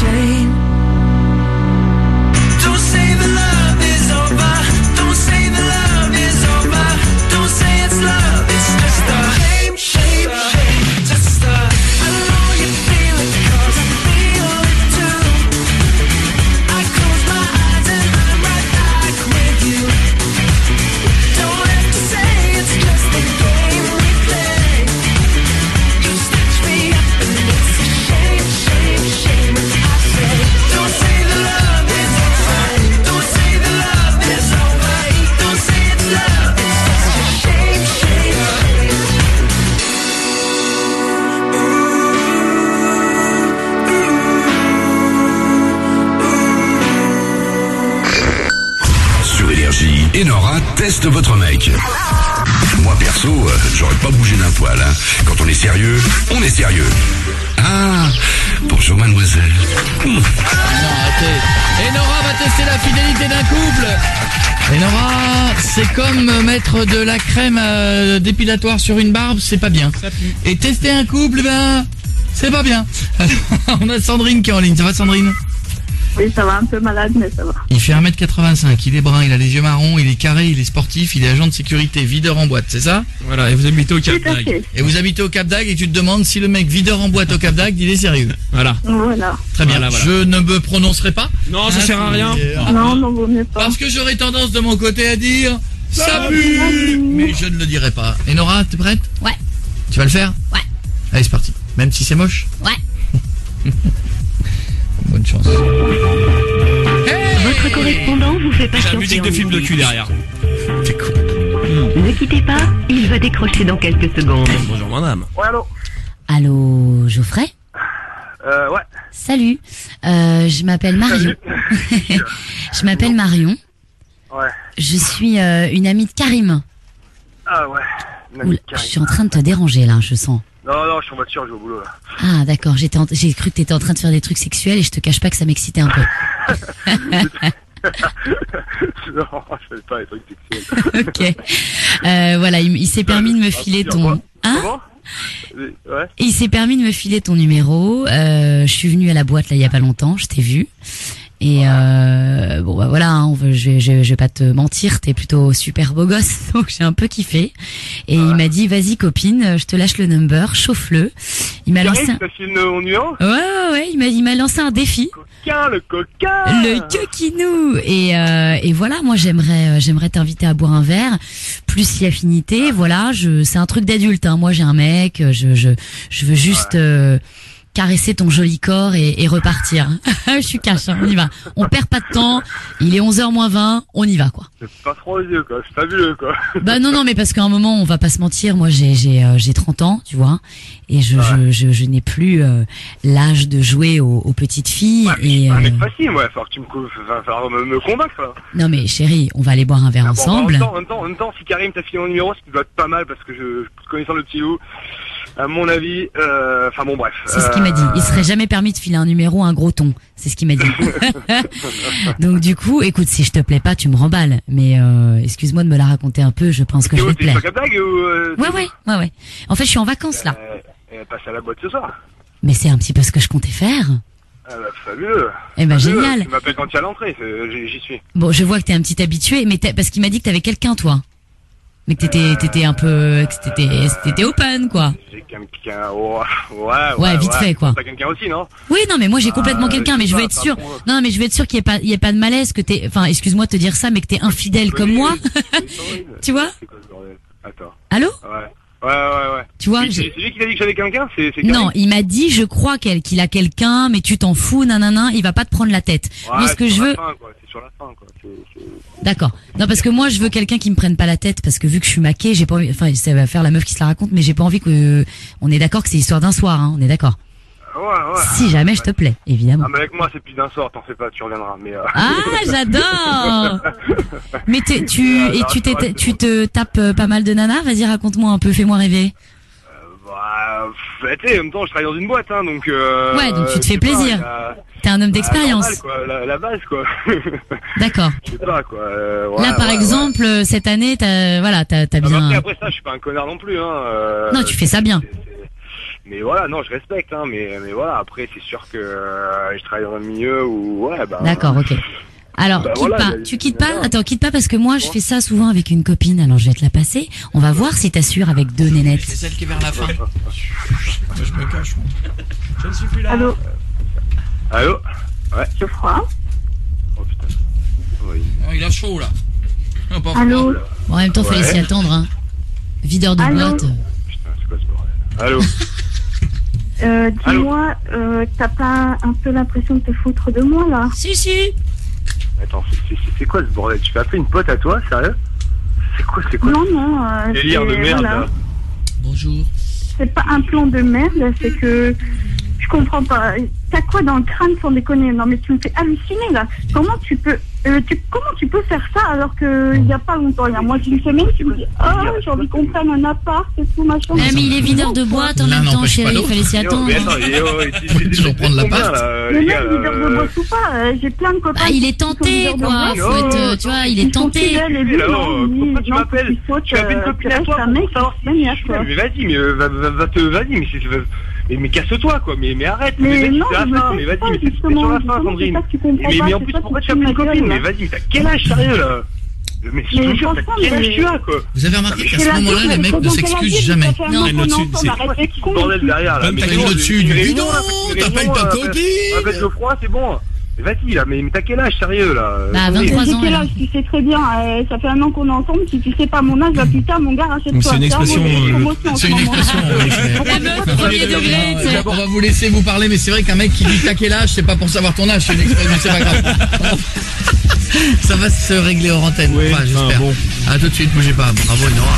shame. Don't say the love is over. Don't say the love is over. Don't say it's love. It's just a shame, shame, shame. Just a. I know you feel it 'cause I feel it too. I close my eyes and I'm right back with you. Don't have to say it's just a game we play. You stitch me up and it's a shame, shame, shame. I say, don't say the love is over. Don't say the love is over. Don't say it's love. It's just a shame, shame, shame. Sur Énergie, Enora teste votre mec. Moi perso, j'aurais pas bougé d'un poil. Hein. Quand on est sérieux, on est sérieux. Ah, bonjour mademoiselle. Non, arrêtez. Enora va tester la fidélité d'un couple. Enora, c'est comme mettre de la crème dépilatoire sur une barbe, c'est pas bien. Et tester un couple, ben, c'est pas bien. On a Sandrine qui est en ligne. Ça va Sandrine ? Oui, ça va, un peu malade, mais ça va. Il fait 1m85, il est brun, il a les yeux marrons, il est carré, il est sportif, il est agent de sécurité, videur en boîte, c'est ça ? Voilà, et vous habitez au Cap Tout à d'Agde. fait. Et vous habitez au Cap d'Agde et tu te demandes si le mec videur en boîte au Cap d'Agde, il est sérieux. Voilà. Voilà. Très bien, Voilà. je ne me prononcerai pas. Non, ça sert à rien. Non, non, vaut mieux pas. Parce que j'aurais tendance de mon côté à dire ça pue, mais je ne le dirai pas. Et Nora, t'es prête ? Ouais. Tu vas le faire ? Ouais. Allez, c'est parti. Même si c'est moche ? Ouais. Bonne chance. Votre correspondant vous fait J'ai la patienter musique de en film de ligne. cul derrière. T'es con. Ne quittez pas, il va décrocher dans quelques secondes. Bonjour madame. Ouais, allô. Allô, Geoffrey ? Ouais. Salut. Je m'appelle Marion. Je m'appelle Marion. Ouais. Je suis une amie de Karim. Ah ouais. Oula, je suis en train de te déranger là, je sens. Non, je suis en voiture, je vais au boulot là. Ah d'accord, j'ai cru que t'étais en train de faire des trucs sexuels et je te cache pas que ça m'excitait un peu. Non, je fais pas les trucs sexuels. Ok. Voilà, il s'est permis de me filer ton... Hein ? Comment ? Ouais. Il s'est permis de me filer ton numéro. Je suis venue à la boîte là il y a pas longtemps, je t'ai vu. Et bon bah voilà, hein, je vais pas te mentir, t'es plutôt super beau gosse, donc j'ai un peu kiffé. Et il m'a dit vas-y copine, je te lâche le number, chauffe-le. Il m'a lancé. T'as filmé mon numéro ? Ouais, il m'a lancé un défi. Le coquin. Le coquinou. Et voilà, moi j'aimerais t'inviter à boire un verre, plus si affinité. Voilà, c'est un truc d'adulte. Hein. Moi j'ai un mec, je veux juste caresser ton joli corps et repartir. Je suis cash, hein, on y va. On perd pas de temps. Il est 11h moins 20, on y va quoi. C'est pas trop aux yeux quoi, c'est fabuleux quoi. Bah non, mais parce qu'à un moment, on va pas se mentir, moi j'ai 30 ans, tu vois, et je n'ai plus l'âge de jouer aux petites filles. Ouais, et un mec facile, ouais, falloir que tu falloir me convaincre là. Non mais chérie, on va aller boire un verre ensemble. En même temps, si Karim t'a filé mon numéro, ça doit être pas mal parce que je connaissant le petit loup, à mon avis, enfin bon bref. C'est ce qu'il m'a dit. Il serait jamais permis de filer un numéro à un gros ton. C'est ce qu'il m'a dit. Donc du coup, écoute, si je te plais pas, tu me remballes. Mais excuse-moi de me la raconter un peu. Je pense que je vais te plaire. T'es sur Cap-d'Agde ou Ouais. En fait, je suis en vacances là. Passe à la boîte ce soir. Mais c'est un petit peu ce que je comptais faire. Ah bah fabuleux. Eh ben génial. Tu m'appelles quand tu es à l'entrée, j'y suis. Bon, je vois que t'es un petit habitué, mais parce qu'il m'a dit que t'avais quelqu'un toi. Mais que t'étais un peu, que t'étais open, quoi. J'ai quelqu'un, ouais, vite fait, quoi. T'as quelqu'un aussi, non? Oui, non, mais moi, j'ai complètement quelqu'un, mais je veux être sûr. Non, mais je veux être sûr qu'il y ait pas de malaise, que enfin, excuse-moi de te dire ça, mais que t'es infidèle comme moi. Tu vois? Attends. Allô? Ouais. Tu vois? C'est lui qui t'a dit que j'avais quelqu'un? Non, il m'a dit, je crois qu'il a quelqu'un, mais tu t'en fous, nanana, il va pas te prendre la tête. Ouais, moi, ce que je veux. C'est sur la fin, quoi. D'accord. Non, parce que moi, je veux quelqu'un qui me prenne pas la tête, parce que vu que je suis maquée, j'ai pas envie, enfin, ça va faire la meuf qui se la raconte, mais j'ai pas envie on est d'accord que c'est l'histoire d'un soir, hein, on est d'accord. Ouais. Si jamais je te plais, évidemment. Ah, mais avec moi, c'est plus d'un soir, t'en fais pas, tu reviendras, mais Ah, j'adore! Mais tu te tapes pas mal de nanas? Vas-y, raconte-moi un peu, fais-moi rêver. Tu sais, en même temps, je travaille dans une boîte, hein, donc ouais, donc tu te fais plaisir. T'es un homme d'expérience. La base, quoi. D'accord. Je sais pas, quoi. Là, par exemple, cette année, t'as bien. Après ça, je suis pas un connard non plus, hein. Non, tu fais ça bien. Mais voilà, non, je respecte, hein, mais voilà, après, c'est sûr que je travaille dans un milieu où, ouais, bah... D'accord, ok. Alors, Bah, quitte voilà, pas. il y a- Tu quittes pas. Attends, quitte pas parce que moi, je fais ça souvent avec une copine. Alors, je vais te la passer. On va voir si t'assures avec deux C'est nénettes. celle qui est vers la fin. Moi, je me cache. Moi. Je ne suis plus là. Allô, Allô? Ouais. Geoffroy? Oh putain. Oui. Oh, il a chaud là. Oh, pas Allô? froid. Bon, en même temps, fallait Ouais. s'y attendre. Hein. Videur de Allô boîte. Putain, c'est quoi ce bordel? Allô? Dis-moi, t'as pas un peu l'impression de te foutre de moi, là? Si, si. Attends, c'est quoi ce bordel? Tu fais appeler une pote à toi, sérieux? C'est quoi Non, non, Délire de c'est- merde, voilà. là. Bonjour. C'est pas un plan de merde, c'est que je comprends pas. T'as quoi dans le crâne sans déconner? Non mais tu me fais halluciner là. Comment tu peux faire ça alors que il y a pas longtemps, il y a moins d'une semaine, tu me dis j'ai envie qu'on prenne un appart et tout machin. Mais il est videur de boîte en L'un même temps, n'empêche pas chérie. Il l'autre. fallait s'y attendre. Mais attends, Faut toujours prendre l'appart. Mais même videur de boîte ou pas, j'ai plein de copains. Ah, il est qui sont tenté, videurs de quoi. boîte. Faut être, tu vois, il est tenté. Et lui, là, non, lui, pourquoi tu non, m'appelles? faut qu'il saute, Tu appelles une copine à tu toi restes un pour mec, savoir c'est maniaque, quoi. Mais vas-y, mais vas-y, mais casse-toi quoi, mais arrête, Mais vas-y, non, c'est la je fin, sais mais vas-y, pas, mais c'est justement, sur la fin, justement, Sandrine. c'est ça que tu comprends Mais pas, en c'est plus, ça pourquoi qui tu appelles une te fout de ma copine? gueule, Mais là. vas-y, mais t'as quel âge, sérieux là? Mais je te jure, t'as franchement, quel âge mais- tu as quoi? Vous avez remarqué qu'à C'est ce la moment-là, vie, les mais mecs faut ne donc s'excusent la vie, jamais. ça fait un Non, an et qu'on là-dessus, est ensemble, c'est- arrête d'être con, Bordel tu- derrière là. Même mais ta c'est gueule bon, au-dessus, une dis réunion, non, là, une t'appelles réunion, ta là, copine. appelle Geoffroy, c'est bon. Mais vas-y là, mais t'as quel âge, sérieux là? Bah, Sandrine. 23 J'ai ans, quel elle a. âge, tu sais très bien, ça fait un an qu'on est ensemble, si tu sais pas mon âge, bah putain, mon gars, rachète-toi. C'est une expression, C'est une expression. La meuf, premier degré, tu sais. On va vous laisser vous parler, mais c'est vrai qu'un mec qui dit t'as quel âge, c'est pas pour savoir ton âge, c'est une expression, c'est pas grave. Ça va se régler hors antenne, Oui, enfin, j'espère. enfin, bon. À tout de suite, bougez pas. Bravo, Nora.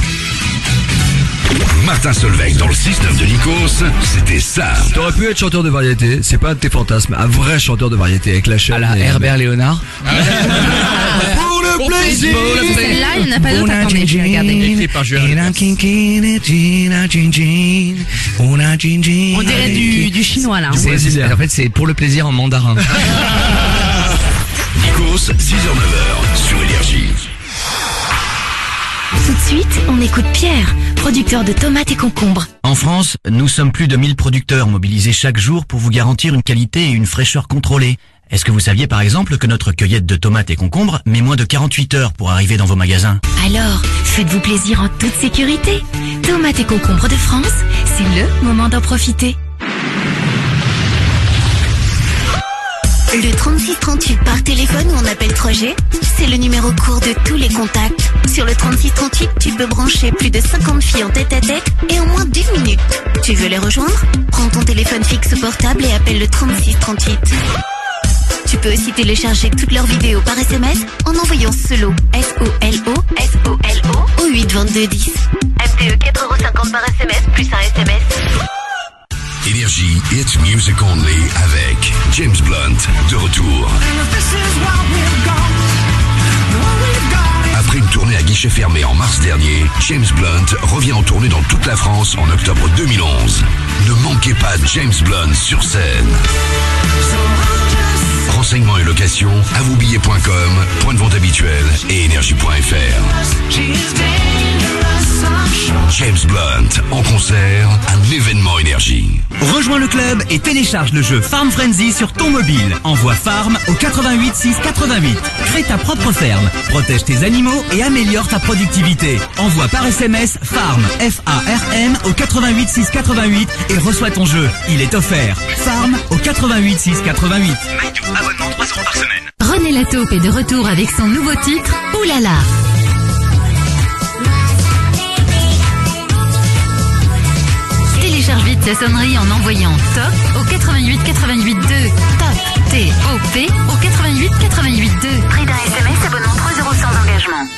Martin Solveig dans le 6-9 de Nikos, c'était ça. T'aurais pu être chanteur de variété, c'est pas un de tes fantasmes, un vrai chanteur de variété avec la chaîne. À la et- Herbert Léonard. Pour le plaisir. Celle-là, il n'y en a pas d'autre. Attendez, je vais regarder. Écrit par Julien Lepers. On dirait du chinois, là. En fait, c'est pour le plaisir en mandarin. Nikos, 6h-9h, sur Énergie. Tout de suite, on écoute Pierre, producteur de tomates et concombres. En France, nous sommes plus de 1000 producteurs mobilisés chaque jour pour vous garantir une qualité et une fraîcheur contrôlées. Est-ce que vous saviez par exemple que notre cueillette de tomates et concombres met moins de 48 heures pour arriver dans vos magasins? Alors, faites-vous plaisir en toute sécurité. Tomates et concombres de France, c'est le moment d'en profiter. Le 3638 par téléphone ou en appel 3G, c'est le numéro court de tous les contacts. Sur le 3638, tu peux brancher plus de 50 filles en tête-à-tête et en moins d'1 minute. Tu veux les rejoindre? Prends ton téléphone fixe ou portable et appelle le 3638. Tu peux aussi télécharger toutes leurs vidéos par SMS en envoyant SOLO, S-O-L-O, au 82210. MTE 4,50€ par SMS plus un SMS. Énergie, it's music only avec James Blunt de retour. Après une tournée à guichet fermé en mars dernier, James Blunt revient en tournée dans toute la France en octobre 2011. Ne manquez pas James Blunt sur scène. Renseignements et locations, avoubillet.com, point de vente habituel et énergie.fr. James Blunt en concert, un événement Énergie. Rejoins le club et télécharge le jeu Farm Frenzy sur ton mobile. Envoie Farm au 88 688. Crée ta propre ferme, protège tes animaux et améliore ta productivité. Envoie par SMS Farm, F-A-R-M au 88 688 et reçois ton jeu. Il est offert. Farm au 88 688. Abonnement 3 € par semaine. René Lataupe est de retour avec son nouveau titre, Oulala. Télécharge vite sa sonnerie en envoyant TOP au 88 88 2. TOP, T-O-P au 88 88 2. Prix d'un SMS, abonnement 3 € sans engagement.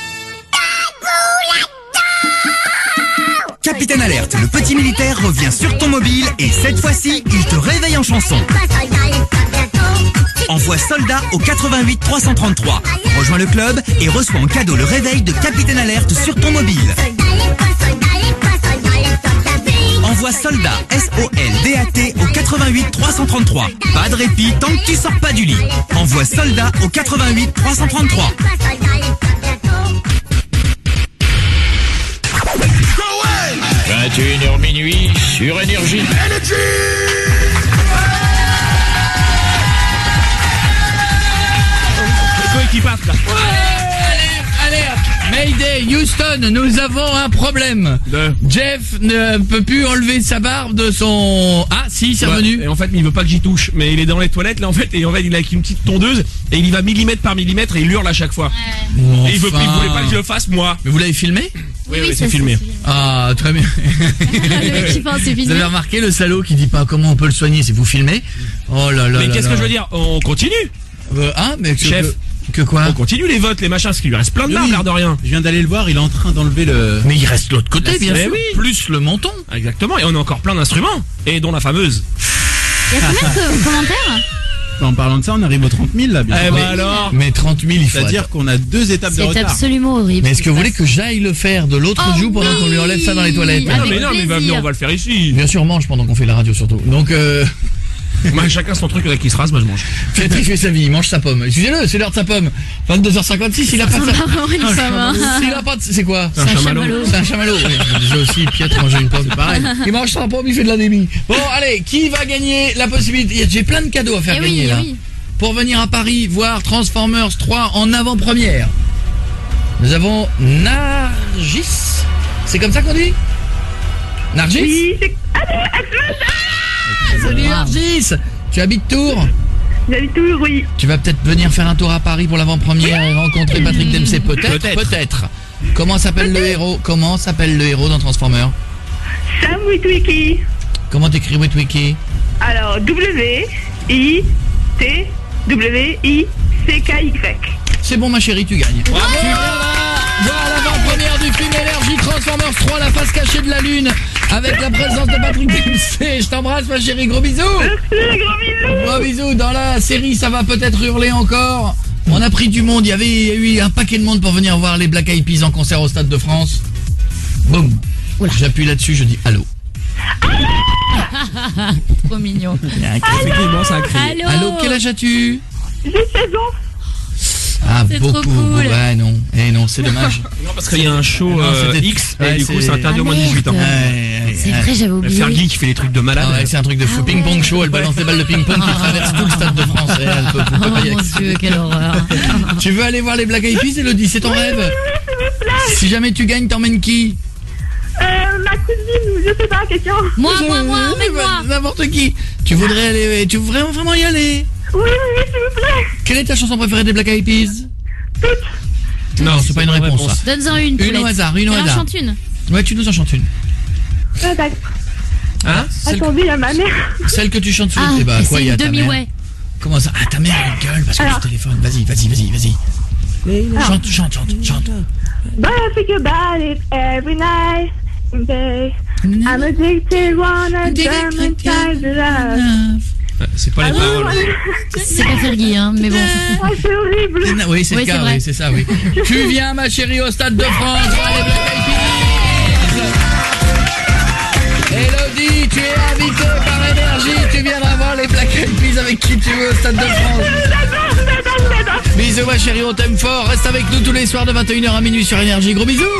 Capitaine Alerte, le petit militaire revient sur ton mobile et cette fois-ci, il te réveille en chanson. Envoie soldat au 88 333. Rejoins le club et reçois en cadeau le réveil de Capitaine Alerte sur ton mobile. Envoie soldat S-O-L-D-A-T au 88 333. Pas de répit tant que tu sors pas du lit. Envoie soldat au 88 333. 21h minuit sur Énergie. Quoi qui partent là? Allez, Mayday, Houston, nous avons un problème. Jeff ne peut plus enlever sa barbe de son... Ah, si, c'est revenu. Et en fait, il veut pas que j'y touche. Mais il est dans les toilettes, là, en fait. Et en fait, il est avec une petite tondeuse. Et il y va millimètre par millimètre et il hurle à chaque fois. Et il voulait pas que je le fasse, moi. Mais vous l'avez filmé? Oui, c'est filmé. Ah, très bien. Le mec qui pense, c'est Vous filmé. avez remarqué le salaud qui dit pas comment on peut le soigner, c'est vous filmez? Oh là là. Mais qu'est-ce que je veux dire? On continue. Mais Chef. Que quoi? On continue les votes, les machins, parce qu'il lui reste plein de barbe, l'air de rien. Je viens d'aller le voir, il est en train d'enlever le... Mais il reste l'autre côté, bien sûr. Oui. Plus le menton. Exactement, et on a encore plein d'instruments. Et dont la fameuse. Il y a combien de commentaires? En parlant de ça, on arrive aux 30 000 là. Eh ben alors. Mais 30 000, il faut... C'est-à-dire qu'on a 2 étapes de C'est retard. absolument horrible. Mais est-ce que vous voulez que j'aille le faire de l'autre joue pendant qu'on lui enlève ça dans les toilettes? Mais non, mais va venir, on va le faire ici. Bien sûr, mange pendant qu'on fait la radio surtout. Donc, Moi, chacun son truc qui se rase, moi je mange. Patrick fait sa vie, il mange sa pomme. Excusez-le, c'est l'heure de sa pomme. 22h56, il a pas de S'il a pas de... C'est quoi? C'est un chamallow. C'est un chamallow. Oui, déjà aussi, Piètre manger une pomme, c'est pareil. Il mange sa pomme, il fait de l'anémie. Bon, allez, qui va gagner la possibilité? J'ai plein de cadeaux à faire gagner là. Pour venir à Paris voir Transformers 3 en avant-première. Nous avons Nargis. C'est comme ça qu'on dit? Nargis? Oui, c'est... Salut Nargis. Tu habites Tours? J'habite Tours, oui. Tu vas peut-être venir faire un tour à Paris pour l'avant-première et rencontrer Patrick Dempsey. Peut-être. Comment s'appelle le héros? Comment s'appelle le héros dans Transformers? Sam Witwicky. Comment t'écris Witwicky? Alors, W-I-T-W-I-C-K-Y. C'est bon ma chérie, tu gagnes. Tu viendras voir l'avant-première du film Énergie Transformers 3, la face cachée de la Lune, avec la présence de Patrick Dempsey. Je t'embrasse ma chérie, gros bisous. Merci, gros bisous. Gros bisous. Dans la série, ça va peut-être hurler encore. On a pris du monde, il y a eu un paquet de monde pour venir voir les Black Eyed Peas en concert au Stade de France. Boum. J'appuie là-dessus, je dis allô. Trop mignon. Effectivement, ça a crié. Allô, quel âge as-tu? J'ai 16 ans. Ah, C'est beaucoup. trop cool. Ouais, non. Eh non, c'est dommage. Non, parce qu'il y a un show Non, c'était- X, ouais, et du coup c'est- c'est interdit au moins de 18 ans. C'est vrai, j'avais oublié. Fergie qui fait des trucs de malade. Ah ouais, c'est un truc de fou. Ping-pong show, elle balance des balles de ping-pong qui traversent tout le Stade de France. Et elle peut Oh pas y mon accéder. Dieu, quelle horreur. Tu veux aller voir les Black Eyed Peas, Elodie? C'est ton rêve? Si jamais tu gagnes, t'emmènes qui? Ma cousine, ou je sais pas, question. Moi, emmène-moi. N'importe qui. Tu voudrais vraiment y aller? Oui, s'il vous plaît. Quelle est ta chanson préférée des Black Eyed Peas? Non, c'est pas une réponse, ça. Donne-en une. Une Paulette. au hasard, une au Elle en hasard. chante une. Ouais, tu nous en chantes une. Ah, d'accord. Hein? Attendez, il y a ma mère. Celle que tu chantes sous Ah, le débat. Quoi, c'est il y a une ta mère? demi-ouais. Comment ça? Ah, ta mère, elle gueule parce que Alors. je téléphone. Vas-y. Chante. But I think about it every night and day. I'm addicted, wanna German kind of love. C'est pas les paroles. C'est pas Fergie, hein, mais bon. Ah, c'est horrible. Oui, c'est Oui, le cas, c'est vrai. oui, c'est ça, oui. Tu viens, ma chérie, au Stade de France, voir les Black Eyed Peas. Elodie, tu es invitée par Énergie, tu viendras voir les Black Eyed Peas avec qui tu veux au Stade de France. Bisous, ma chérie, on t'aime fort. Reste avec nous tous les soirs de 21h à minuit sur Énergie. Gros bisous.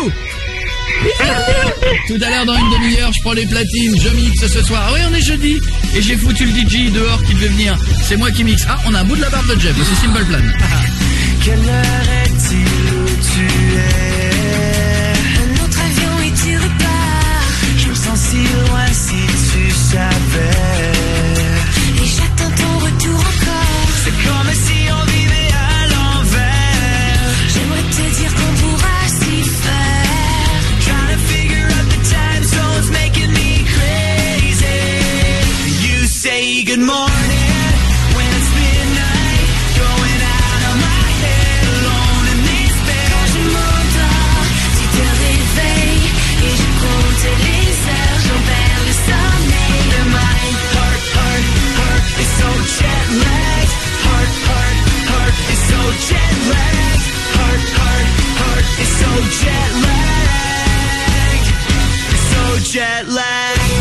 Tout à l'heure, dans une demi-heure, je prends les platines, je mixe ce soir. Ah oui, on est jeudi. Et j'ai foutu le DJ dehors qui devait venir. C'est moi qui mixe. Ah, on a un bout de la barbe de Jeff, c'est Simple Plan. Quelle heure est-il où tu es? Notre avion et tu repars. Je me sens si loin si tu savais. Et j'attends ton retour encore. C'est comme si on vivait à l'envers. J'aimerais te dire qu'on pourra s'y faire. Trying to figure out the time zones making me crazy. You say good morning when it's midnight. Going out of my head alone in this bed. Quand je m'endors, tu te réveilles. Et je compte les heures, j'en perds le sommeil. And my heart is so jet lagged. Heart is so jet lagged. Heart is so jet lagged. So jet lagged.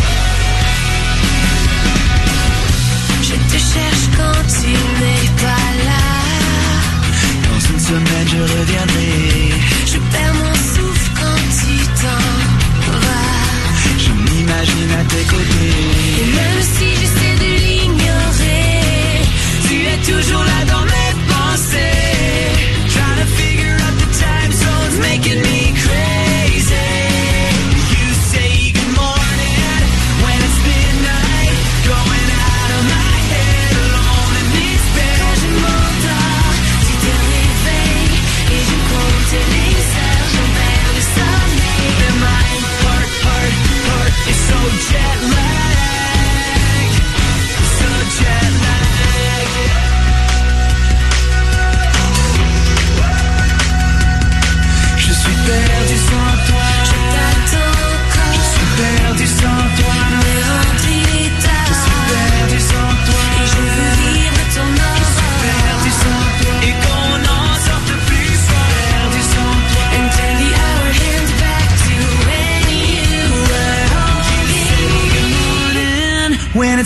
Je te cherche quand tu n'es pas là. Dans une semaine je reviendrai. Je perds mon souffle quand tu t'en vas.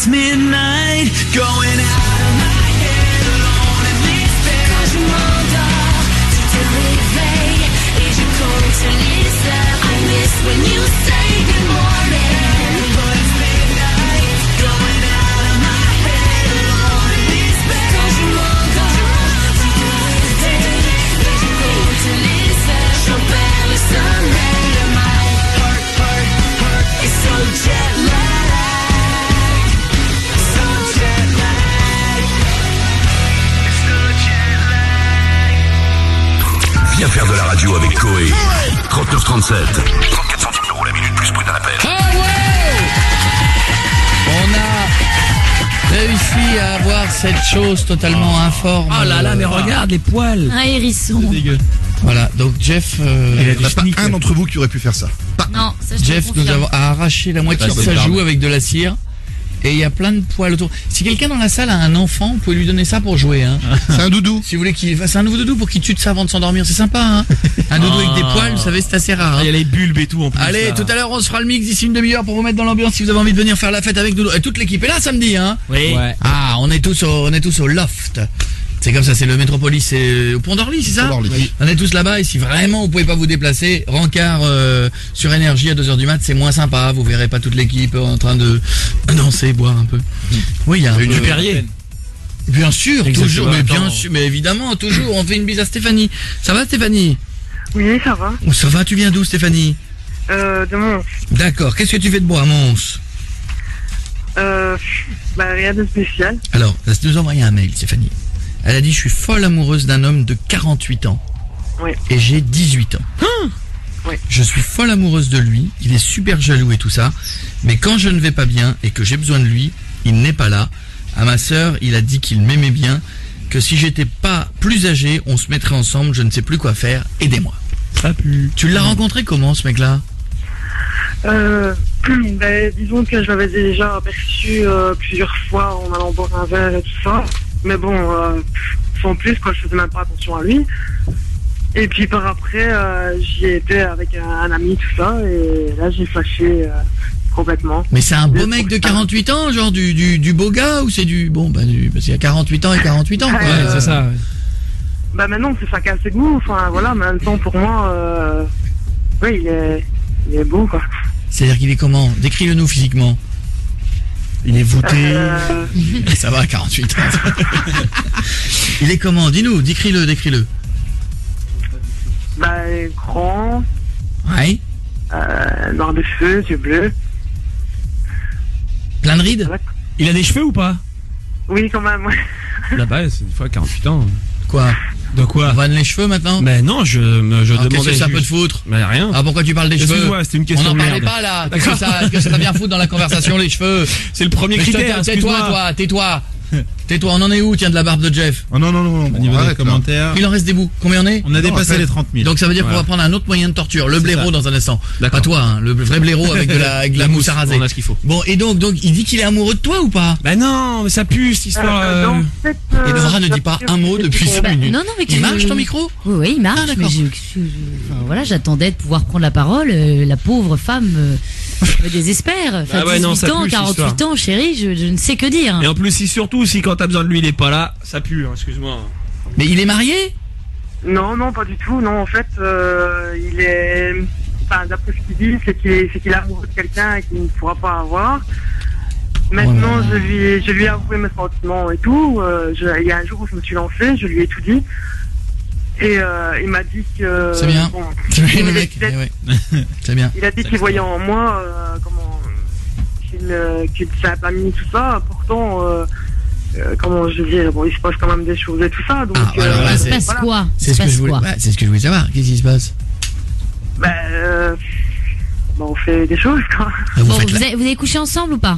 it's midnight, going out of my head alone and l'espère. Quand je m'endors, tu te réveilles et je compte les heures. I miss when you say good morning, but it's midnight, going out of my head alone and l'espère. Quand je m'endors, tu te réveilles et je compte les heures. J'en perds le sommeil, my heart is so jet lag, so jet lag, so jet lag. Viens faire de la radio avec Koé. 3937. 34 centimes d'euros la minute plus prix d'un appel. Ah ouais! On a réussi à avoir cette chose totalement informe. Oh là là, mais regarde les poils. Un hérisson. Dégueu. Voilà, donc Jeff, Il n'y en a pas un d'entre vous qui aurait pu faire ça. Non, ça je te Jeff confirme. a arraché la moitié de c'est sa grave. joue avec de la cire. Et il y a plein de poils autour. Si quelqu'un dans la salle a un enfant, vous pouvez lui donner ça pour jouer. Hein. C'est un doudou. Si vous voulez qu'il fasse un nouveau doudou pour qu'il tue de ça avant de s'endormir, c'est sympa. Hein. Un doudou avec des poils, vous savez, c'est assez rare. Il y Hein. a les bulbes et tout en plus. Allez, là. tout à l'heure, on se fera le mix d'ici une demi-heure pour vous mettre dans l'ambiance si vous avez envie de venir faire la fête avec Doudou. Et toute l'équipe est là samedi, hein. Oui. Ouais. Ah, on est tous au loft. C'est comme ça, c'est le Métropolis, c'est au Pont d'Orly, c'est ça? Pont d'Orly. Oui. On est tous là-bas et si vraiment vous pouvez pas vous déplacer, rencard sur Énergie à 2h du mat, c'est moins sympa. Vous verrez pas toute l'équipe en train de danser, boire un peu. Oui, il y a un peu. Du Perrier. Bien sûr, Exactement. toujours, mais bien Attends. sûr, mais évidemment, toujours. On fait une bise à Stéphanie. Ça va, Stéphanie? Oui, ça va. Oh, ça va, tu viens d'où, Stéphanie? De Mons. D'accord. Qu'est-ce que tu fais de bois, Mons? Rien de spécial. Alors, elle nous a envoyé un mail, Stéphanie. Elle a dit, je suis folle amoureuse d'un homme de 48 ans. Oui. Et j'ai 18 ans. Oui. Je suis folle amoureuse de lui, il est super jaloux et tout ça, mais quand je ne vais pas bien et que j'ai besoin de lui, il n'est pas là. À ma sœur, il a dit qu'il m'aimait bien, que si j'étais pas plus âgé, on se mettrait ensemble, je ne sais plus quoi faire, aidez-moi. Ça pue. Tu l'as rencontré comment, ce mec-là? Disons que je l'avais déjà aperçu plusieurs fois en allant boire un verre et tout ça. Mais bon, sans plus, quoi, je faisais même pas attention à lui. Et puis par après, j'y étais avec un ami, tout ça, et là j'ai flashé complètement. Mais c'est un beau mec de 48 ans, genre du beau gars, ou c'est du... Bon, parce qu'il y a 48 ans et 48 ans, quoi. Ouais, c'est ça. Maintenant, c'est chacun ses goûts, enfin voilà, mais en même temps, pour moi, oui, il est beau, quoi. C'est-à-dire qu'il est comment? Décris-le nous physiquement. Il est voûté. Ça va, 48 ans. Il est comment? Dis-nous, décris-le. Grand, Ouais. noir de cheveux, yeux bleus. Plein de rides? Il a des cheveux ou pas? Oui, quand même, ouais. Là-bas, c'est une fois 48 ans. Quoi? De quoi? On vanne les cheveux maintenant? Mais non, je Alors, demandais. qu'est-ce que ça peut te juste- foutre? Mais rien. Ah, pourquoi tu parles des cheveux? Excuse-moi, c'était une question On n'en de parlait merde. pas là. Qu'est-ce que ça vient foutre dans la conversation, les cheveux? C'est le premier Mais je te- critère. Tais-toi, excuse-moi. toi, tais-toi. Tais-toi, on en est où, tiens, de la barbe de Jeff? Oh non, Au niveau des arrête, là. commentaires, Il en reste des bouts. Combien on est? on a dépassé après- les 30 000. Donc ça veut dire qu'on Voilà. va prendre un autre moyen de torture, le C'est blaireau ça. dans un instant. D'accord. Pas toi, hein, le vrai blaireau avec de la mousse à raser. On a ce qu'il faut. Bon, et donc il dit qu'il est amoureux de toi ou pas? Bah non, mais ça pue cette histoire. Dans cette, Et Nora ne dit pas un mot depuis 5 Bah, minutes. non, mais Il marche ton micro? Oui, il marche, Ah, mais d'accord. enfin, voilà, j'attendais de pouvoir prendre la parole. La pauvre femme me désespère. Enfin, Ah ouais, 18 non, ça ans, pue, cette 48 histoire. ans, chérie, je ne sais que dire. Et en plus, surtout, si quand t'as besoin de lui, il est pas là, ça pue, hein, excuse-moi. Mais il est marié? Non, pas du tout. Non, en fait, il est... Enfin, d'après ce qu'il dit, c'est qu'il est amoureux de quelqu'un et qu'il ne pourra pas avoir. Maintenant, Oh je lui ai avoué mes sentiments et tout. Il y a un jour où je me suis lancé, je lui ai tout dit. Et il m'a dit que... C'est bien. bon, C'est bien le il mec. était- Eh ouais. C'est bien. Il a dit qu'il voyait en moi, qu'il s'est un ami, tout ça. Pourtant, comment je veux dire, bon, il se passe quand même des choses et tout ça. Donc, Ah, alors là, Il se c'est- passe voilà. quoi Il C'est se ce que passe je voulais. quoi Ouais, c'est ce que je voulais savoir. Qu'est-ce qui se passe? On fait des choses, quoi. Vous Bon, faites vous la- avez couché ensemble ou pas?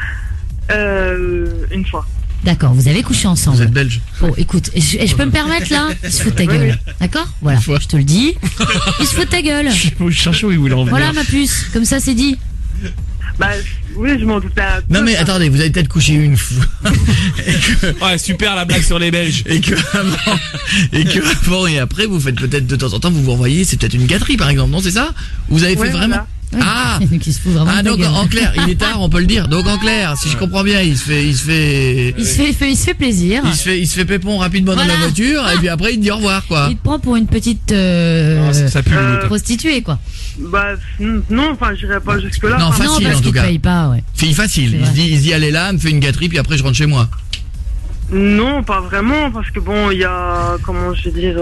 Une fois. D'accord, vous avez couché Vous ensemble. êtes belge. Bon, écoute, je peux me permettre là? Il se fout de ta gueule. D'accord? Voilà, Une fois. je te le dis. Il se fout de ta gueule. Je cherche où il voulait en venir. Voilà ma puce, comme ça c'est dit. Oui, je m'en doutais un peu. Non mais attendez, vous avez peut-être couché une fois. Et que, Ouais, super la blague sur les Belges. et que avant et après, vous faites peut-être de temps en temps, vous vous revoyez, c'est peut-être une gâterie par exemple, non, c'est ça? Vous avez fait Ouais, vraiment? voilà. Ah, Donc il se fout vraiment de ta donc gueule. en clair, il est tard, on peut le dire. Donc en clair, si je comprends bien, il se fait Il se fait plaisir. il se fait pépon rapidement dans la Voilà. voiture et puis après il te dit au revoir quoi. Il te prend pour une petite ça pue le prostituée quoi. Bah, non, enfin, j'irai pas jusque-là. Non, Enfin, facile parce en tout qu'il cas. paye pas, ouais. Fille facile. C'est Il se vrai. dit allez là, me fait une gâterie puis après je rentre chez moi. Non, pas vraiment, parce que bon, il y a, comment je vais dire,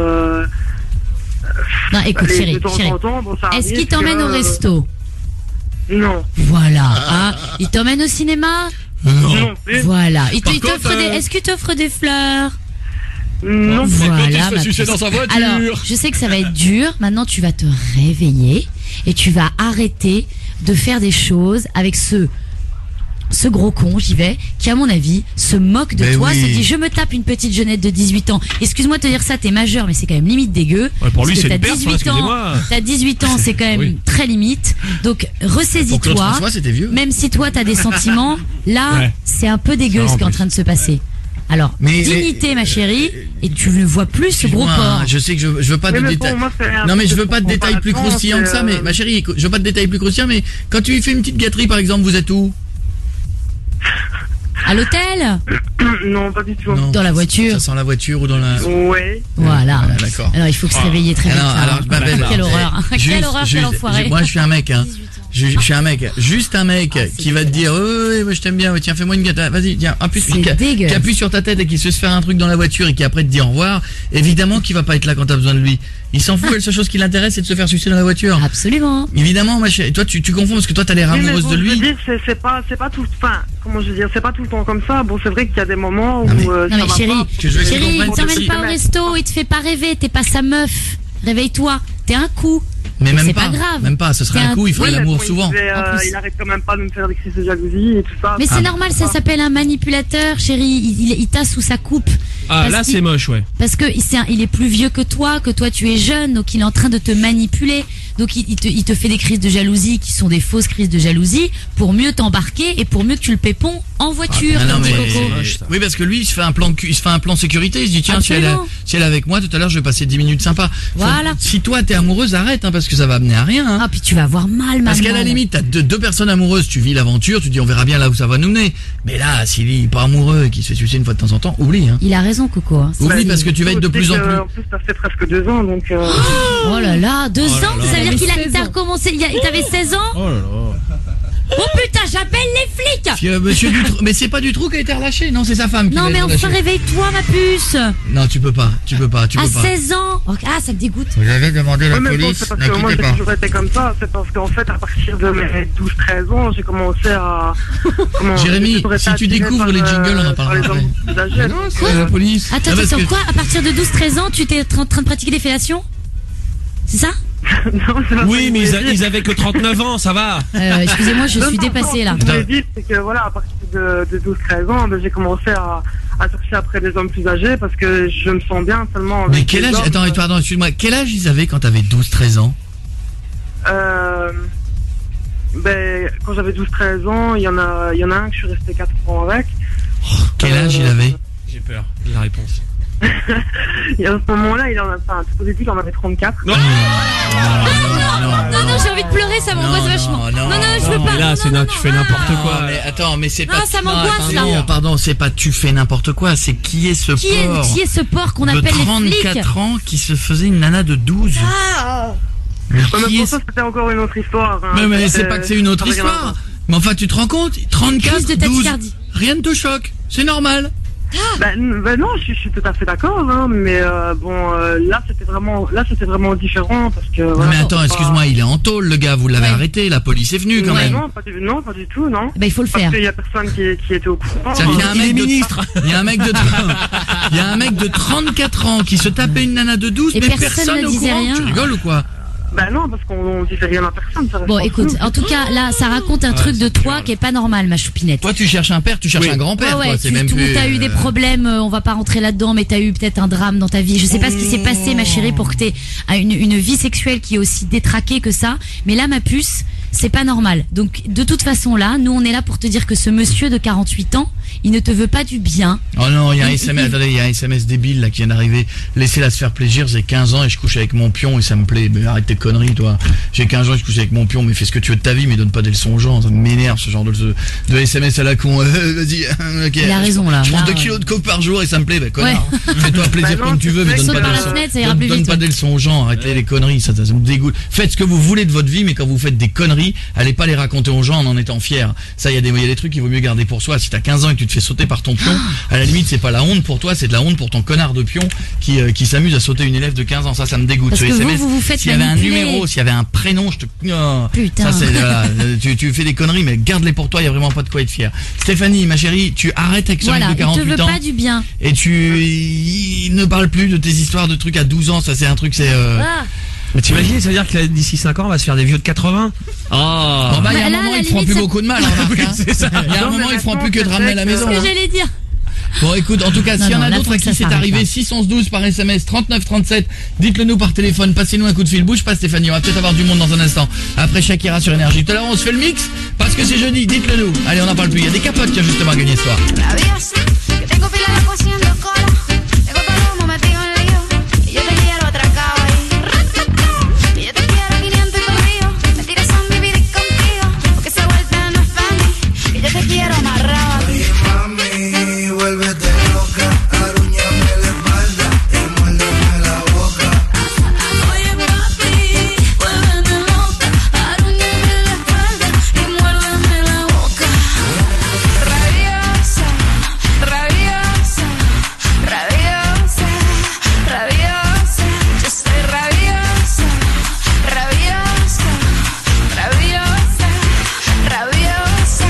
Non, écoute, allez, chérie, de temps chérie. en temps, bon, ça Est-ce arrive qu'il t'emmène que, au resto? Non. Voilà. Ah, il t'emmène au cinéma? Non plus. Voilà. Par Il t'offre contre, est-ce qu'il t'offre des fleurs? Non. Voilà. ma sucer puce. dans sa voiture. Alors, je sais que ça va être dur. Maintenant, tu vas te réveiller et tu vas arrêter de faire des choses avec ce gros con, j'y vais, qui à mon avis se moque de Mais toi, oui. se dit je me tape une petite jeunette de 18 ans. Excuse-moi de te dire ça, t'es majeur, mais c'est quand même limite dégueu. Ouais, pour lui, Parce que c'est une t'as perte, 18 ans, excusez-moi. t'as 18 ans, c'est quand même Oui. très limite. Donc Pour Claude ressaisis-toi. François, c'était vieux. Même si toi t'as des sentiments, là Ouais. c'est un peu dégueu Ça, ce en qui est en plus. train de se passer. Alors, Mais dignité ma chérie, et tu ne vois plus ce gros Excuse-moi, porc. Je sais que je veux pas de Mais détails. pour moi, c'est un Non mais peu je veux de pas de détails plus comparaison, croustillants que ça, mais ma chérie, je veux pas de détails plus croustillants, mais quand tu lui fais une petite gâterie par exemple, vous êtes où? À l'hôtel? Non, pas du tout. Non. Dans la voiture? Ça sent la voiture ou dans la... Ouais. Voilà. Voilà, d'accord. Alors il faut se réveiller très vite. Alors, hein. je m'appelle. Quelle horreur. Quelle horreur, quel enfoiré. Moi, je suis un mec, hein. Je suis un mec, juste un mec qui va te dire, ouais, je t'aime bien, ouais, tiens, fais-moi une gâterie, vas-y, tiens, en plus, C'est dégueulasse. qui appuie sur ta tête et qui se fait faire un truc dans la voiture et qui après te dit au revoir, évidemment qu'il va pas être là quand t'as besoin de lui. Il s'en fout, la seule chose qui l'intéresse, c'est de se faire sucer dans la voiture. Absolument. Évidemment, ma chérie, toi, tu confonds parce que toi, t'as l'air Oui, mais amoureuse bon, de je veux lui. dire, c'est pas tout, enfin, comment je veux dire, c'est pas tout le temps comme ça. Bon, c'est vrai qu'il y a des moments où Non, mais- Non ça mais va chérie, pas. Que je vais chérie, il comprendre t'emmène aussi. pas au resto, il te fait pas rêver, t'es pas sa meuf. Réveille-toi, t'es un coup. Mais même c'est pas, pas grave. même pas, ce serait C'est un coup, il ferait Oui, mais l'amour bon, souvent. En plus. Il arrête quand même pas de me faire des crises de jalousie et tout ça. Mais c'est normal, ça s'appelle un manipulateur, chérie. Il t'a sous sa coupe. Ah, Parce là, qu'il- c'est moche, ouais. Parce que il est plus vieux que toi tu es jeune, donc il est en train de te manipuler. Donc il te fait des crises de jalousie qui sont des fausses crises de jalousie pour mieux t'embarquer et pour mieux que tu le pépons en voiture. Ah non, comme dit mais- Coco. oui, parce que lui, il se fait un plan sécurité. Il se dit, tiens, si elle Absolument. est avec moi, tout à l'heure, je vais passer 10 minutes sympa. Voilà. Si toi, t'es amoureuse, arrête, hein, parce que ça va amener à rien, hein. Ah puis tu vas avoir mal Parce qu'à maman. la limite, t'as deux personnes amoureuses, tu vis l'aventure, tu dis, on verra bien là où ça va nous mener. Mais là, s'il est pas amoureux et qu'il se fait sucer une fois de temps en temps, oublie, hein. Il a raison Coco. Hein. Oublie parce que tu vas être de plus en plus. En plus, ça fait presque 2 ans, donc. Oh là là, 2 ans, ça veut dire qu'il Il t'a recommencé, il t'avait 16 ans. Oh là là. Oh putain, j'appelle les flics. Puis, monsieur Dutroux, mais c'est pas Dutroux qui a été relâché, non, c'est sa femme qui Non va mais être enfin relâchée. réveille-toi ma puce. Non, tu peux pas. À 16 ans. Oh, ah ça me dégoûte. Vous avez demandé Ouais, la mais bon, police, c'est parce que moi n'inquiétez j'ai pas. toujours été comme ça, c'est parce qu'en fait à partir de mes 12-13 ans j'ai commencé à... Jérémy, j'ai toujours été si tu attiré découvres par, les jingles, on en par parlera les hommes plus âgés. Non, c'est la police. Attends, Ah, parce attends, que- quoi? À partir de 12-13 ans, tu t'es en train de pratiquer des fellations? C'est ça? Non, c'est pas Oui, ça mais que je voulais ils dire. avaient que 39 ans, ça va. Excusez-moi, je Non, suis non, dépassée non, là. Ce que je voulais dire, c'est que voilà, à partir de 12-13 ans, ben, j'ai commencé à chercher après des hommes plus âgés parce que je me sens bien seulement avec Mais quel des âge, hommes, attends, pardon, excuse-moi, quel âge ils avaient quand t'avais 12-13 ans? Ben, quand j'avais 12-13 ans, il y en a un que je suis resté 4 ans avec. Quel âge il avait? J'ai peur de la réponse. Et à ce moment-là, il en a, enfin, tout au début, il en avait 34. Non. Non, j'ai envie de pleurer, ça m'angoisse vachement. Non, je veux pas. Mais là, non, tu fais n'importe quoi. Mais attends, mais c'est Non, pas. ça m'angoisse, pardon, là. Pardon, c'est pas tu fais n'importe quoi, c'est qui est ce Qui porc est ce porc qu'on de appelle les flics? 34 ans qui se faisait une nana de 12. Mais Ouais, mais qui pour est ça, c'était encore une autre histoire. Hein. Mais c'est C'était- pas que c'est une autre ça avait rien à histoire. voir. Mais enfin, tu te rends compte? 34, Crise de 12. tachycardie. Rien ne te choque. C'est normal. Ben non, je suis tout à fait d'accord, hein, mais là c'était vraiment différent parce que. Non, voilà, mais attends, c'est pas- excuse-moi, il est en tôle, le gars. Vous l'avez arrêté. La police est venue quand Ouais, même. non, pas du tout, non. Ben il faut le Parce faire. qu'il y a personne qui était au courant. Ça, il y a un Il est mec de- ministre. Il y a un mec de il y a un mec de 34 ans qui se tapait une nana de 12, Et mais personne personne ne au disait courant. rien. Tu rigoles ou quoi? Ben non, parce qu'on disait rien à personne. Ça reste Bon, entre écoute, nous. en tout cas, là, ça raconte un truc de toi qui est pas normal, ma choupinette. Toi, tu cherches un père, tu cherches un grand-père. Ouais, toi, ouais, c'est même plus. t'as eu des problèmes, on va pas rentrer là-dedans, mais t'as eu peut-être un drame dans ta vie. Je sais pas ce qui s'est passé, ma chérie, pour que t'aies une vie sexuelle qui est aussi détraquée que ça. Mais là, ma puce, c'est pas normal. Donc, de toute façon, là, nous, on est là pour te dire que ce monsieur de 48 ans, il ne te veut pas du bien. Oh non, il y a un SMS, attendez, il y a un SMS débile là qui vient d'arriver. Laissez-la se faire plaisir, j'ai 15 ans et je couche avec mon pion et ça me plaît. Mais arrête tes conneries, toi. J'ai 15 ans, je couche avec mon pion, mais fais ce que tu veux de ta vie, mais donne pas des leçons aux gens. Ça m'énerve, ce genre de SMS à la con. Vas-y, ok. Il a raison, là. Je prends Là, 2 kilos de coke par jour et ça me plaît, bah, connard. Fais-toi plaisir Bah non, comme tu veux, mais donne saute pas par des la leçons. fenêtre, ça ira plus Donne vite, pas ouais. des leçons aux gens, arrêtez les conneries, ça me dégoûte. Faites ce que vous voulez de votre vie, mais quand vous faites des conneries, allez pas les raconter aux gens en étant fiers. Ça, il y a des trucs qu'il vaut mieux garder pour soi. Si t'as 15 ans et que tu te fais sauter par ton pion, à la limite, c'est pas la honte pour toi, c'est de la honte pour ton connard de pion qui s'amuse à sauter une élève de 15 ans. Ça me dégoûte. Parce Ce que SMS, vous vous faites s'il y avait un manipuler. numéro, s'il y avait un prénom, je te... Oh. Putain. Ça, c'est, voilà, tu fais des conneries, mais garde-les pour toi, il y a vraiment pas de quoi être fier. Stéphanie, ma chérie, tu arrêtes avec ce mec Voilà, de il te 48 veut ans. pas du bien. Et il ne parle plus de tes histoires de trucs à 12 ans, ça c'est un truc, c'est... Ah. Mais t'imagines, ça veut dire que d'ici 5 ans, on va se faire des vieux de 80. Oh. Bon, bah, il y a un Bah, là, moment, à la ils feront limite, plus ça- beaucoup de mal, remarque, hein. C'est ça. Il y a un Non, moment, mais ils feront maintenant, plus que de ça ramener à fait la que- maison. Ce que hein. j'allais dire. Bon, écoute, en tout cas, Non, s'il y en non, a là, d'autres faut à que qui ça c'est s'arrête, arrivé, là. 612 par SMS, 3937, dites-le nous par téléphone, passez-nous un coup de fil, bouge pas Stéphanie, on va peut-être avoir du monde dans un instant. Après Shakira sur Énergie. Tout à l'heure, on se fait le mix, parce que c'est jeudi, dites-le nous. Allez, on en parle plus, il y a des capotes qui ont justement gagné ce soir. Rabiosa, yo tengo pila de loco haciendo cola. Tengo palomo metido en lío. Y yo te quiero atracado ahí. Y yo te quiero 500 y perdido. Mentiras son vivir contigo. Porque esa vuelta no es para mí. Y yo te quiero amarrado aquí. Mami, vuélvete loca, arúñame la espalda y muérdeme la boca. Oye papi, vuélvete loca. Arúñame la espalda y muérdeme la boca. Rabiosa, rabiosa, rabiosa, rabiosa. Yo soy rabiosa, rabiosa, rabiosa, rabiosa.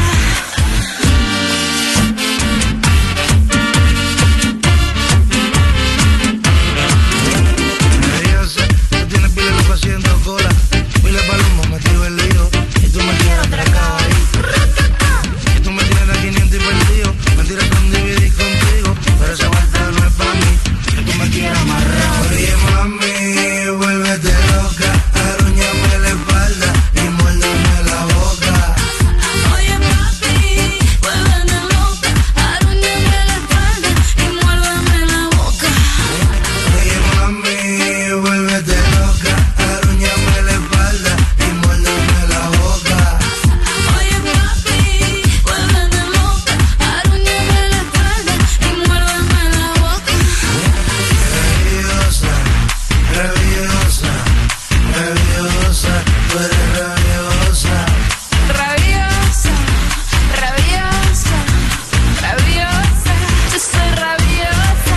Rabiosa, tú tienes pila de loco haciendo cola, pila de palomo metido en lío. Y tú me quieres atracado ahí. Y tú me tienes a 500 y perdido. Mentiras con dividir contigo, pero esa vuelta no es para mí. Que tú me quieres amarrado. Oye mami, vuélvete loca, arúñame la espalda y muérdeme la boca. Oye papi, vuélvete loca. Arúñame la espalda y muérdeme la boca. Oye mami, vuélvete loca, arúñame la espalda y muérdeme la boca. Oye papi, vuélvete loca. Arúñame la espalda y muérdeme la boca. Rabiosa, rabiosa, rabiosa, tú eres rabiosa. Rabiosa, rabiosa, rabiosa. Yo soy rabiosa.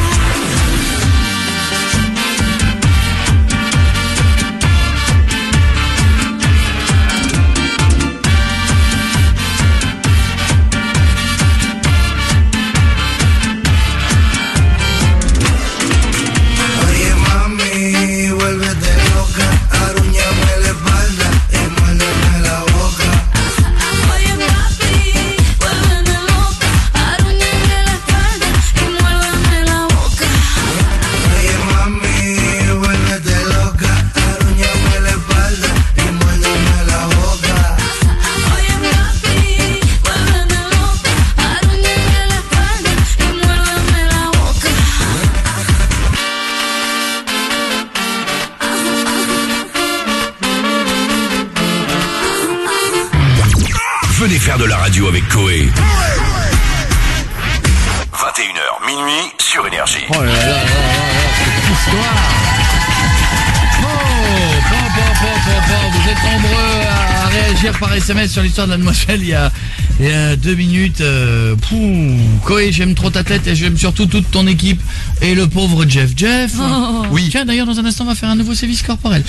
Oye mami, vuélvete loca, arúñame la espalda y muérdeme la boca. Oye papi, vuélvete loca. Arúñame la espalda y muérdeme la boca. Oye mami, vuélvete loca, arúñame la espalda y muérdeme la boca. Oye papi, vuélvete loca. Arúñame la espalda y muérdeme la boca. Venez faire de la radio avec Koé. 21h, minuit sur Énergie. Oh là là là là là, cette histoire. Vous êtes nombreux à réagir par SMS sur l'histoire de la demoiselle il y a 2 minutes. Koé, j'aime trop ta tête et j'aime surtout toute ton équipe et le pauvre Jeff. Jeff, Oh. oui. Tiens, d'ailleurs, dans un instant, on va faire un nouveau sévice corporel.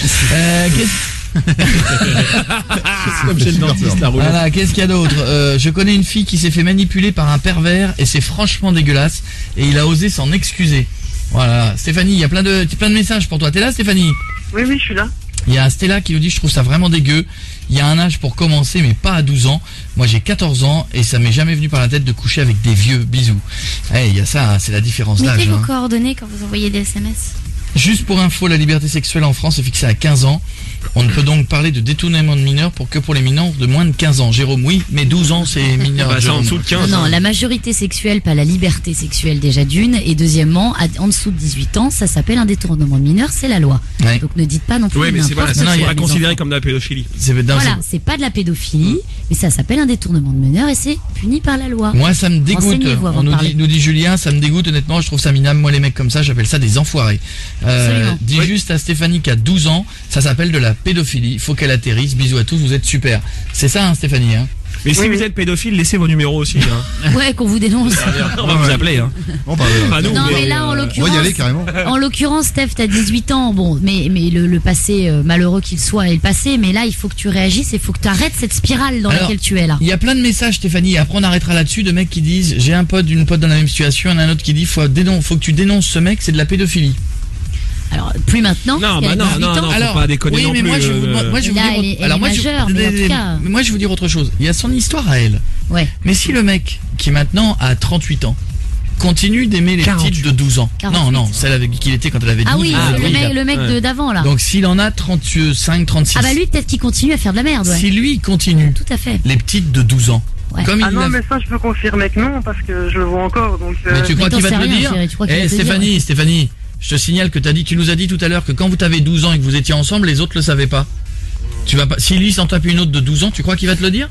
Comme chez le dentiste, la roulette. Voilà, qu'est-ce qu'il y a d'autre Je connais une fille qui s'est fait manipuler par un pervers et c'est franchement dégueulasse et il a osé s'en excuser. Voilà, Stéphanie, il y a plein de messages pour toi. T'es là, Stéphanie? Oui, oui, je suis là. Il y a Stella qui nous dit: je trouve ça vraiment dégueu. Il y a un âge pour commencer, mais pas à 12 ans. Moi, j'ai 14 ans et ça m'est jamais venu par la tête de coucher avec des vieux. Bisous. Il y a ça, hein, c'est la différence d'âge. Mettez vos hein. coordonnées quand vous envoyez des SMS. Juste pour info, la liberté sexuelle en France est fixée à 15 ans. On ne peut donc parler de détournement de mineurs que pour les mineurs de moins de 15 ans. Jérôme, oui, mais 12 ans, c'est mineur. Bah, c'est en dessous de 15. Non, la majorité sexuelle, pas la liberté sexuelle déjà d'une. Et deuxièmement, en dessous de 18 ans, ça s'appelle un détournement de mineur, c'est la loi. Ouais. Donc ne dites pas non plus Ouais, mais c'est n'importe voilà, quoi. c'est pas considéré comme de la pédophilie. Voilà, c'est pas de la pédophilie, mais ça s'appelle un détournement de mineur et c'est puni par la loi. Moi, ça me dégoûte. Renseignez-vous avant On de parler. nous dit Julien, ça me dégoûte. Honnêtement, je trouve ça minable. Moi, les mecs comme ça, j'appelle ça des enfoirés. Absolument. Dis juste à Stéphanie qui a 12 ans, ça s'appelle de la pédophilie. Il faut qu'elle atterrisse. Bisous à tous, vous êtes super. C'est ça, hein, Stéphanie, hein. Mais si vous êtes pédophile, laissez vos numéros aussi. Hein. Ouais, qu'on vous dénonce. On va vous appeler. Hein. Bon, bah, Pas nous, Non, mais, mais là, en on va y l'occurrence, aller carrément. en l'occurrence, Steph, t'as 18 ans, bon, mais le passé, malheureux qu'il soit, est le passé, mais là, il faut que tu réagisses, il faut que tu arrêtes cette spirale dans Alors, laquelle tu es là. Il y a plein de messages, Stéphanie. Après, on arrêtera là-dessus de mecs qui disent j'ai un pote, une pote dans la même situation, il y en a un autre qui dit faut que tu dénonces ce mec, c'est de la pédophilie. Alors, plus maintenant. Non, parce bah qu'elle a 18 ans. Alors, faut pas déconner oui, non mais plus. moi, je vais vous Là, dire. elle est Alors, moi, majeure, mais en tout cas. moi, je vais vous dire autre chose. Il y a son histoire à elle. Ouais. Mais si le mec, qui maintenant a 38 ans, continue d'aimer les 48. petites de 12 ans. 48. Non, celle avec qui il était quand elle avait 12 Ah oui, ans. le mec Ouais. d'avant, là. Donc, s'il en a 35, 36. Ah bah lui, peut-être qu'il continue à faire de la merde, ouais. Si lui, il continue, Tout à fait. les petites de 12 ans. Ouais. Comme Ah il non, l'a- mais ça, je peux confirmer que non, parce que je le vois encore. Donc, Mais tu crois t'en qu'il va sais te le rien, dire chérie, tu crois qu'il va te le Stéphanie, dire, Stéphanie, je te signale que tu nous as dit tout à l'heure que quand vous avez 12 ans et que vous étiez ensemble, les autres le savaient pas. Tu vas pas. Si lui s'en tape une autre de 12 ans, tu crois qu'il va te le dire?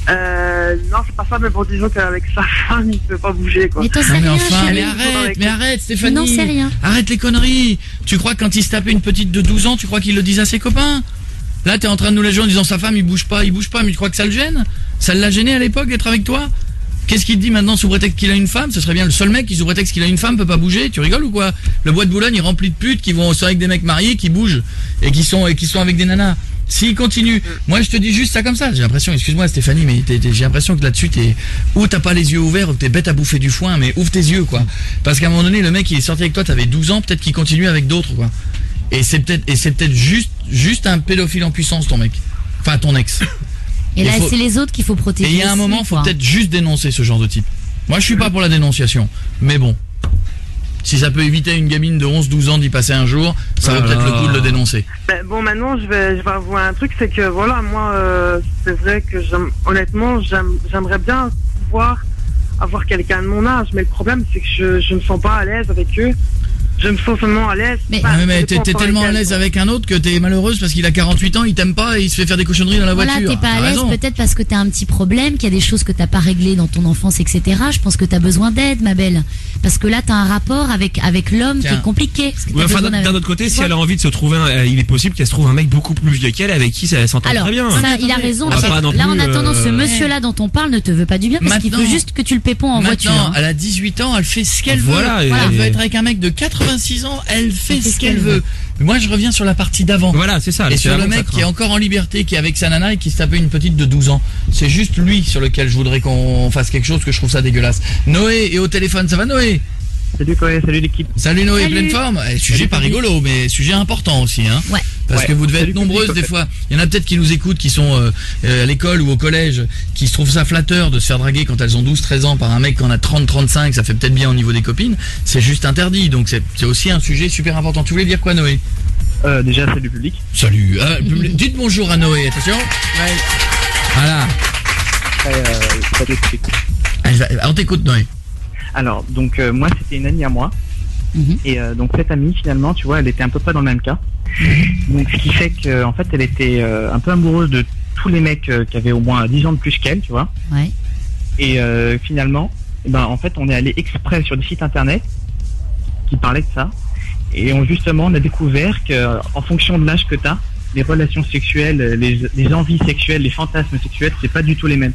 Non, c'est pas ça, mais bon, disons qu'avec sa femme, il peut pas bouger, quoi. Mais t'en sais Non, mais rien, enfin, chérie. mais arrête, Stéphanie. n'en sais rien. Arrête les conneries. Tu crois que quand il se tapait une petite de 12 ans, tu crois qu'il le disait à ses copains? Là, t'es en train de nous la jouer en disant sa femme, il bouge pas, mais tu crois que ça le gêne? Ça l'a gêné à l'époque d'être avec toi? Qu'est-ce qu'il te dit maintenant sous prétexte qu'il a une femme? Ce serait bien le seul mec qui sous prétexte qu'il a une femme peut pas bouger. Tu rigoles ou quoi? Le bois de Boulogne est rempli de putes qui sont avec des mecs mariés, qui bougent et qui sont avec des nanas. S'il continue, moi je te dis juste ça comme ça. J'ai l'impression, excuse-moi Stéphanie, mais j'ai l'impression que là-dessus ou t'as pas les yeux ouverts ou que t'es bête à bouffer du foin, mais ouvre tes yeux quoi. Parce qu'à un moment donné, le mec il est sorti avec toi, t'avais 12 ans, peut-être qu'il continue avec d'autres quoi. Et c'est peut-être juste un pédophile en puissance ton mec. Enfin ton ex. Et là, Il faut- c'est les autres qu'il faut protéger. Et il y a un aussi, moment, faut quoi. peut-être juste dénoncer ce genre de type. Moi, je suis pas pour la dénonciation, mais bon. Si ça peut éviter à une gamine de 11-12 ans d'y passer un jour, ça vaut peut-être le coup de le dénoncer. Ben, bon, maintenant, je vais avouer un truc, c'est que voilà, moi, c'est vrai que honnêtement, j'aimerais bien pouvoir avoir quelqu'un de mon âge, mais le problème, c'est que je me sens pas à l'aise avec eux. Je me sens seulement à l'aise. Mais- Ah, mais t'es ça dépend tellement à avec l'aise elle, avec un autre que t'es malheureuse parce qu'il a 48 ans, il t'aime pas et il se fait faire des cochonneries dans la Voilà, voiture. t'es pas à T'as l'aise raison. peut-être parce que t'as un petit problème, qu'il y a des choses que t'as pas réglées dans ton enfance, etc. Je pense que t'as besoin d'aide, ma belle. Parce que là, t'as un rapport avec l'homme qui Tiens. est compliqué. Parce que Ouais, t'as enfin, besoin d'un autre côté, Tu si vois elle a envie de se trouver il est possible qu'elle se trouve un mec beaucoup plus vieux qu'elle avec qui ça s'entend Alors, très bien. ça, il a raison. On va Pierre. pas non Là, en plus, attendant, ce monsieur-là dont on parle ne te veut pas du bien parce qu'il Maintenant- veut juste que tu le pépons en voiture. Maintenant, hein. elle a 18 ans, elle fait ce qu'elle Voilà, veut. et- Elle veut être avec un mec de 86 ans, elle fait ce qu'elle veut. Mais moi, je reviens sur la partie d'avant. Voilà, c'est ça. Et c'est sur le avant que mec ça qui est craint. encore en liberté, qui est avec sa nana et qui se tapait une petite de 12 ans. C'est juste lui sur lequel je voudrais qu'on fasse quelque chose, que je trouve ça dégueulasse. Noé est au téléphone, ça va Noé? Salut Coé, salut l'équipe. Salut Noé, Salut. pleine forme. Sujet pas rigolo, mais sujet important aussi, hein. Ouais. Parce Ouais. que vous devez Salut, être nombreuses Coé. des fois. Il y en a peut-être qui nous écoutent, qui sont à l'école ou au collège, qui se trouvent ça flatteur de se faire draguer quand elles ont 12-13 ans par un mec qui en a 30-35, ça fait peut-être bien au niveau des copines. C'est juste interdit, donc c'est aussi un sujet super important. Tu voulais dire quoi Noé? Déjà, salut public. Salut. Dites bonjour à Noé, attention. Voilà. Pas de trucs. On t'écoute Noé. Alors, donc moi, c'était une amie à moi. Mhm. Et donc cette amie, finalement, tu vois, elle était à peu près dans le même cas. Donc ce qui fait que, en fait, elle était un peu amoureuse de tous les mecs qui avaient au moins 10 ans de plus qu'elle, tu vois. Ouais. Et finalement, en fait, on est allé exprès sur des sites internet qui parlaient de ça. Et justement, on a découvert que, en fonction de l'âge que tu as, les relations sexuelles, les envies sexuelles, les fantasmes sexuels, c'est pas du tout les mêmes.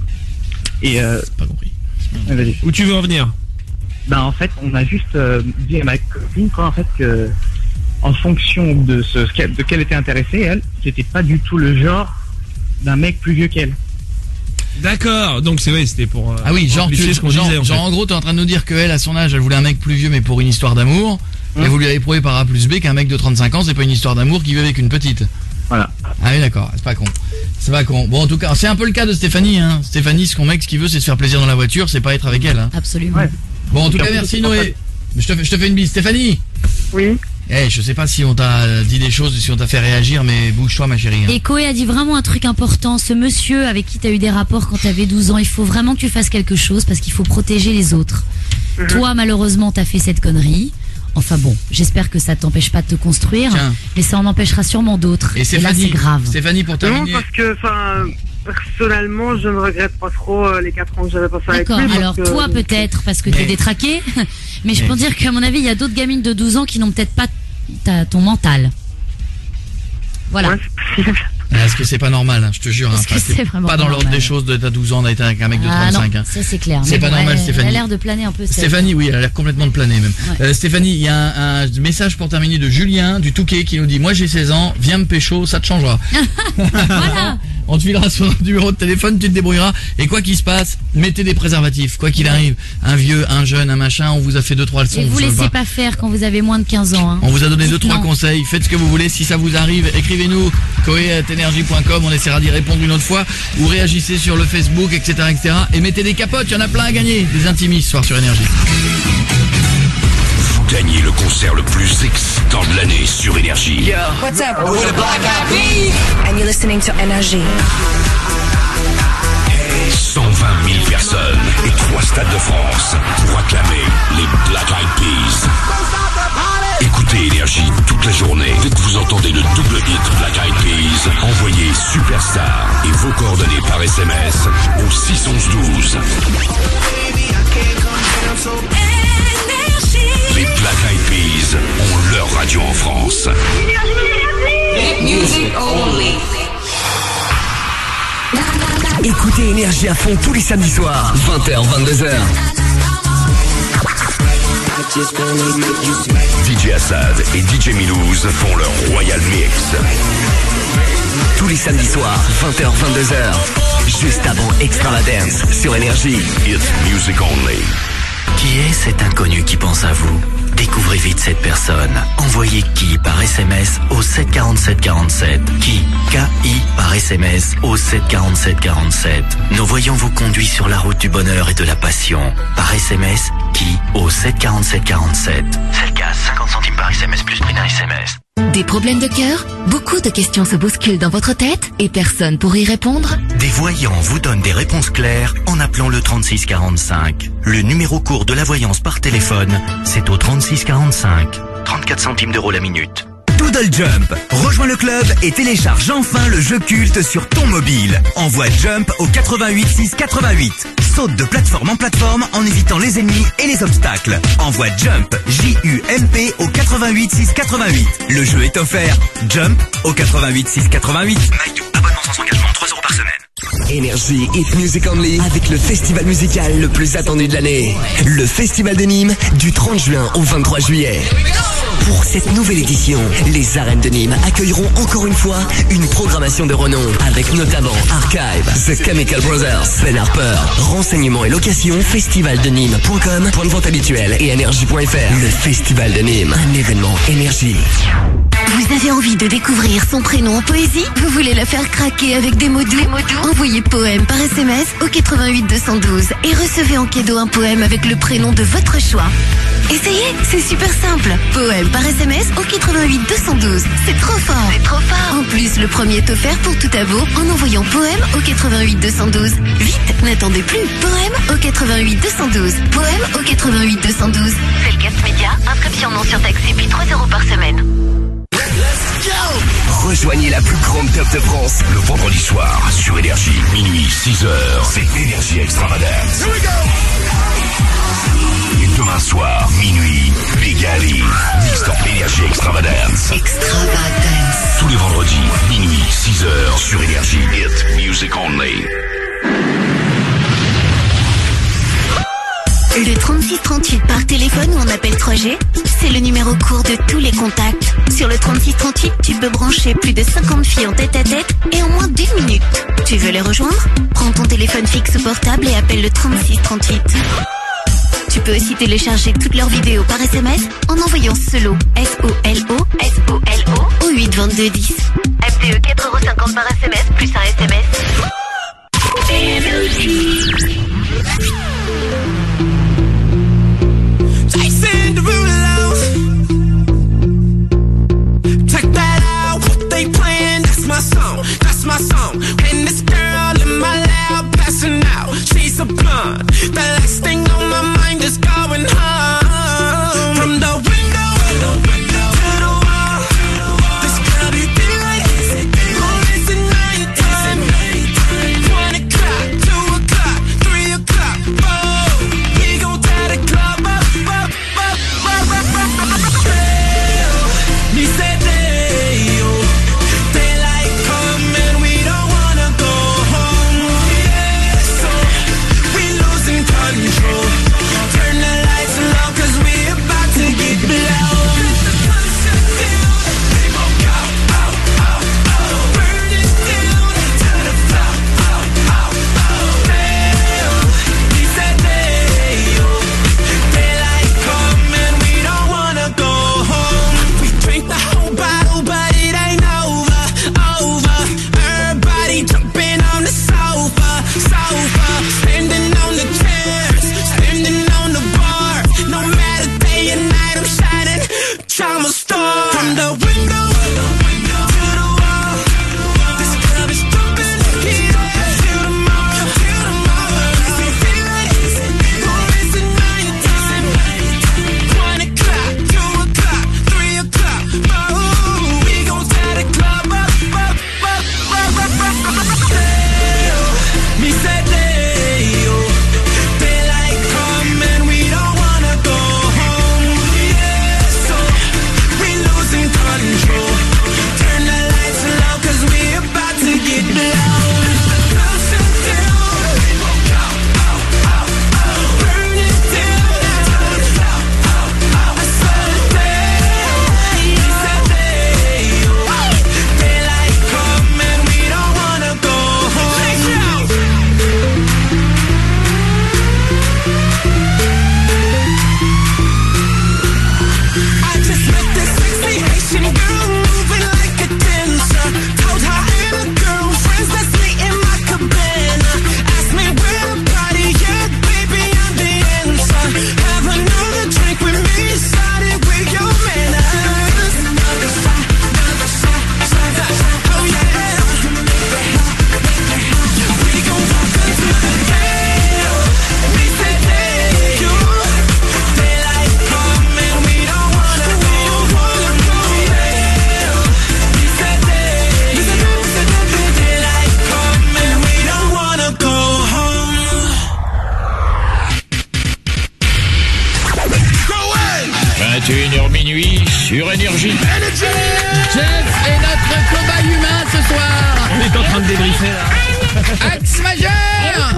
Et Pas compris. vas-y. Où tu veux en venir? En fait, on a juste dit à ma copine, quoi, en fait, que en fonction de de qu'elle était intéressée, elle, c'était pas du tout le genre d'un mec plus vieux qu'elle. D'accord. Donc c'est vrai, c'était pour. Ah oui, genre, amplifier ce qu'on disait, en fait. en gros, t'es en train de nous dire qu'elle, à son âge, elle voulait un mec plus vieux, mais pour une histoire d'amour. Et vous lui avez prouvé par A plus B qu'un mec de 35 ans, c'est pas une histoire d'amour qui vit avec une petite. Voilà. Ah oui, d'accord, c'est pas con. C'est pas con. Bon, en tout cas, c'est un peu le cas de Stéphanie, hein. Stéphanie, ce ce qu'il veut, c'est se faire plaisir dans la voiture, c'est pas être avec elle, hein. Absolument. Ouais. Bon, en tout cas, Et en plus, merci c'est Noé. Je te fais une bise. Stéphanie, Oui. je sais pas si on t'a dit des choses, si on t'a fait réagir, mais bouge-toi ma chérie. Et Koé a dit vraiment un truc important. Ce monsieur avec qui t'as eu des rapports quand t'avais 12 ans, il faut vraiment que tu fasses quelque chose parce qu'il faut protéger les autres. Toi, malheureusement, t'as fait cette connerie. Enfin bon, j'espère que ça t'empêche pas de te construire, mais ça en empêchera sûrement d'autres. Et là, c'est grave. Stéphanie, pour terminer. Non, parce que, personnellement, je ne regrette pas trop les 4 ans que j'avais passé avec lui. D'accord, alors toi peut-être, parce que t'es détraqué, mais je peux dire qu'à mon avis, il y a d'autres gamines de 12 ans qui n'ont peut-être pas ton mental. Voilà. Est-ce que c'est pas normal, je te jure, c'est vraiment pas dans l'ordre des choses de t'as 12 ans d'être avec un mec de 35. Non, ça c'est clair. C'est pas normal, Stéphanie. Elle a l'air de planer un peu. Stéphanie, oui, elle a l'air complètement de planer même. Ouais. Stéphanie, il y a un message pour terminer de Julien du Touquet qui nous dit: moi j'ai 16 ans, viens me pécho, ça te changera. Voilà. On te filera son numéro de téléphone, tu te débrouilleras. Et quoi qu'il se passe, mettez des préservatifs, quoi qu'il arrive. Un vieux, un jeune, un machin, on vous a fait 2-3 leçons. Et vous laissez pas faire quand vous avez moins de 15 ans. Hein. On vous a donné 2-3 conseils, faites ce que vous voulez. Si ça vous arrive, écrivez-nous koé@energie.com, on essaiera d'y répondre une autre fois. Ou réagissez sur le Facebook, etc. Et mettez des capotes, il y en a plein à gagner. Des intimis ce soir sur Énergie. Gagnez le concert le plus excitant de l'année sur Énergie. Yo, what's up? We're the Black Eyed Peas, and you're listening to Energy. 120 000 personnes et 3 stades de France pour acclamer les Black Eyed Peas. Écoutez Énergie toute la journée. Dès que vous entendez le double hit Black Eyed Peas, envoyez Superstar et vos coordonnées par SMS au 611-12. Les Black Eyed Peas ont leur radio en France. Music only. Écoutez Énergie à fond tous les samedis soirs, 20h, 22h. DJ Assad et DJ Milouz font leur Royal Mix. Tous les samedis soirs, 20h, 22h. Juste avant Extravagance sur Énergie. It's music only. Qui est cet inconnu qui pense à vous? Découvrez vite cette personne. Envoyez qui par SMS au 74747. Qui? K-I par SMS au 74747. Nos voyants vous conduit sur la route du bonheur et de la passion. Par SMS, qui au 74747. C'est le cas, 50 centimes par SMS plus prix d'un SMS. Des problèmes de cœur? Beaucoup de questions se bousculent dans votre tête et personne pour y répondre? Des voyants vous donnent des réponses claires en appelant le 3645. Le numéro court de la voyance par téléphone, c'est au 3645. 34 centimes d'euros la minute. Doodle Jump. Rejoins le club et télécharge enfin le jeu culte sur ton mobile. Envoie Jump au 88 688. Saute de plateforme en plateforme en évitant les ennemis et les obstacles. Envoie Jump, J-U-M-P au 88 688. Le jeu est offert. Jump au 88 688. Maïtou, abonnement sans engagement, 3 € par semaine. Énergie Hit Music Only avec le festival musical le plus attendu de l'année. Le Festival de Nîmes du 30 juin au 23 juillet. Pour cette nouvelle édition, les arènes de Nîmes accueilleront encore une fois une programmation de renom avec notamment Archive, The Chemical Brothers, Ben Harper. Renseignements et locations festivaldenîmes.com, point de vente habituel et énergie.fr. Le Festival de Nîmes, un événement Énergie. Vous avez envie de découvrir son prénom en poésie? Vous voulez la faire craquer avec des mots doux? Envoyez poème par SMS au 88 212 et recevez en cadeau un poème avec le prénom de votre choix. Essayez, c'est super simple. Poème par SMS au 88 212. C'est trop fort. En plus, le premier est offert pour tout abo en envoyant poème au 88 212. Vite, n'attendez plus. Poème au 88 212. Poème au 88 212. C'est le Cast Média. Inscription non surtaxée puis 3 € par semaine. Rejoignez la plus grande top de France le vendredi soir sur Énergie, minuit 6h. C'est Énergie Extravagance. Et demain soir, minuit, Bégali, mixant Énergie Extravagance. Tous les vendredis, minuit 6h sur Énergie. It's music only. Le 3638 par téléphone ou en appel 3G, c'est le numéro court de tous les contacts. Sur le 3638, tu peux brancher plus de 50 filles en tête-à-tête et en moins d'1 minute. Tu veux les rejoindre? Prends ton téléphone fixe ou portable et appelle le 3638. Tu peux aussi télécharger toutes leurs vidéos par SMS en envoyant SOLO, S-O-L-O, au 8 22 10. FTE 4,50 € par SMS plus un SMS. Jason Derulo. 21h minuit sur Énergie. Jeff est notre cobaye humain ce soir. On est en train de débriefer là. Axe majeur.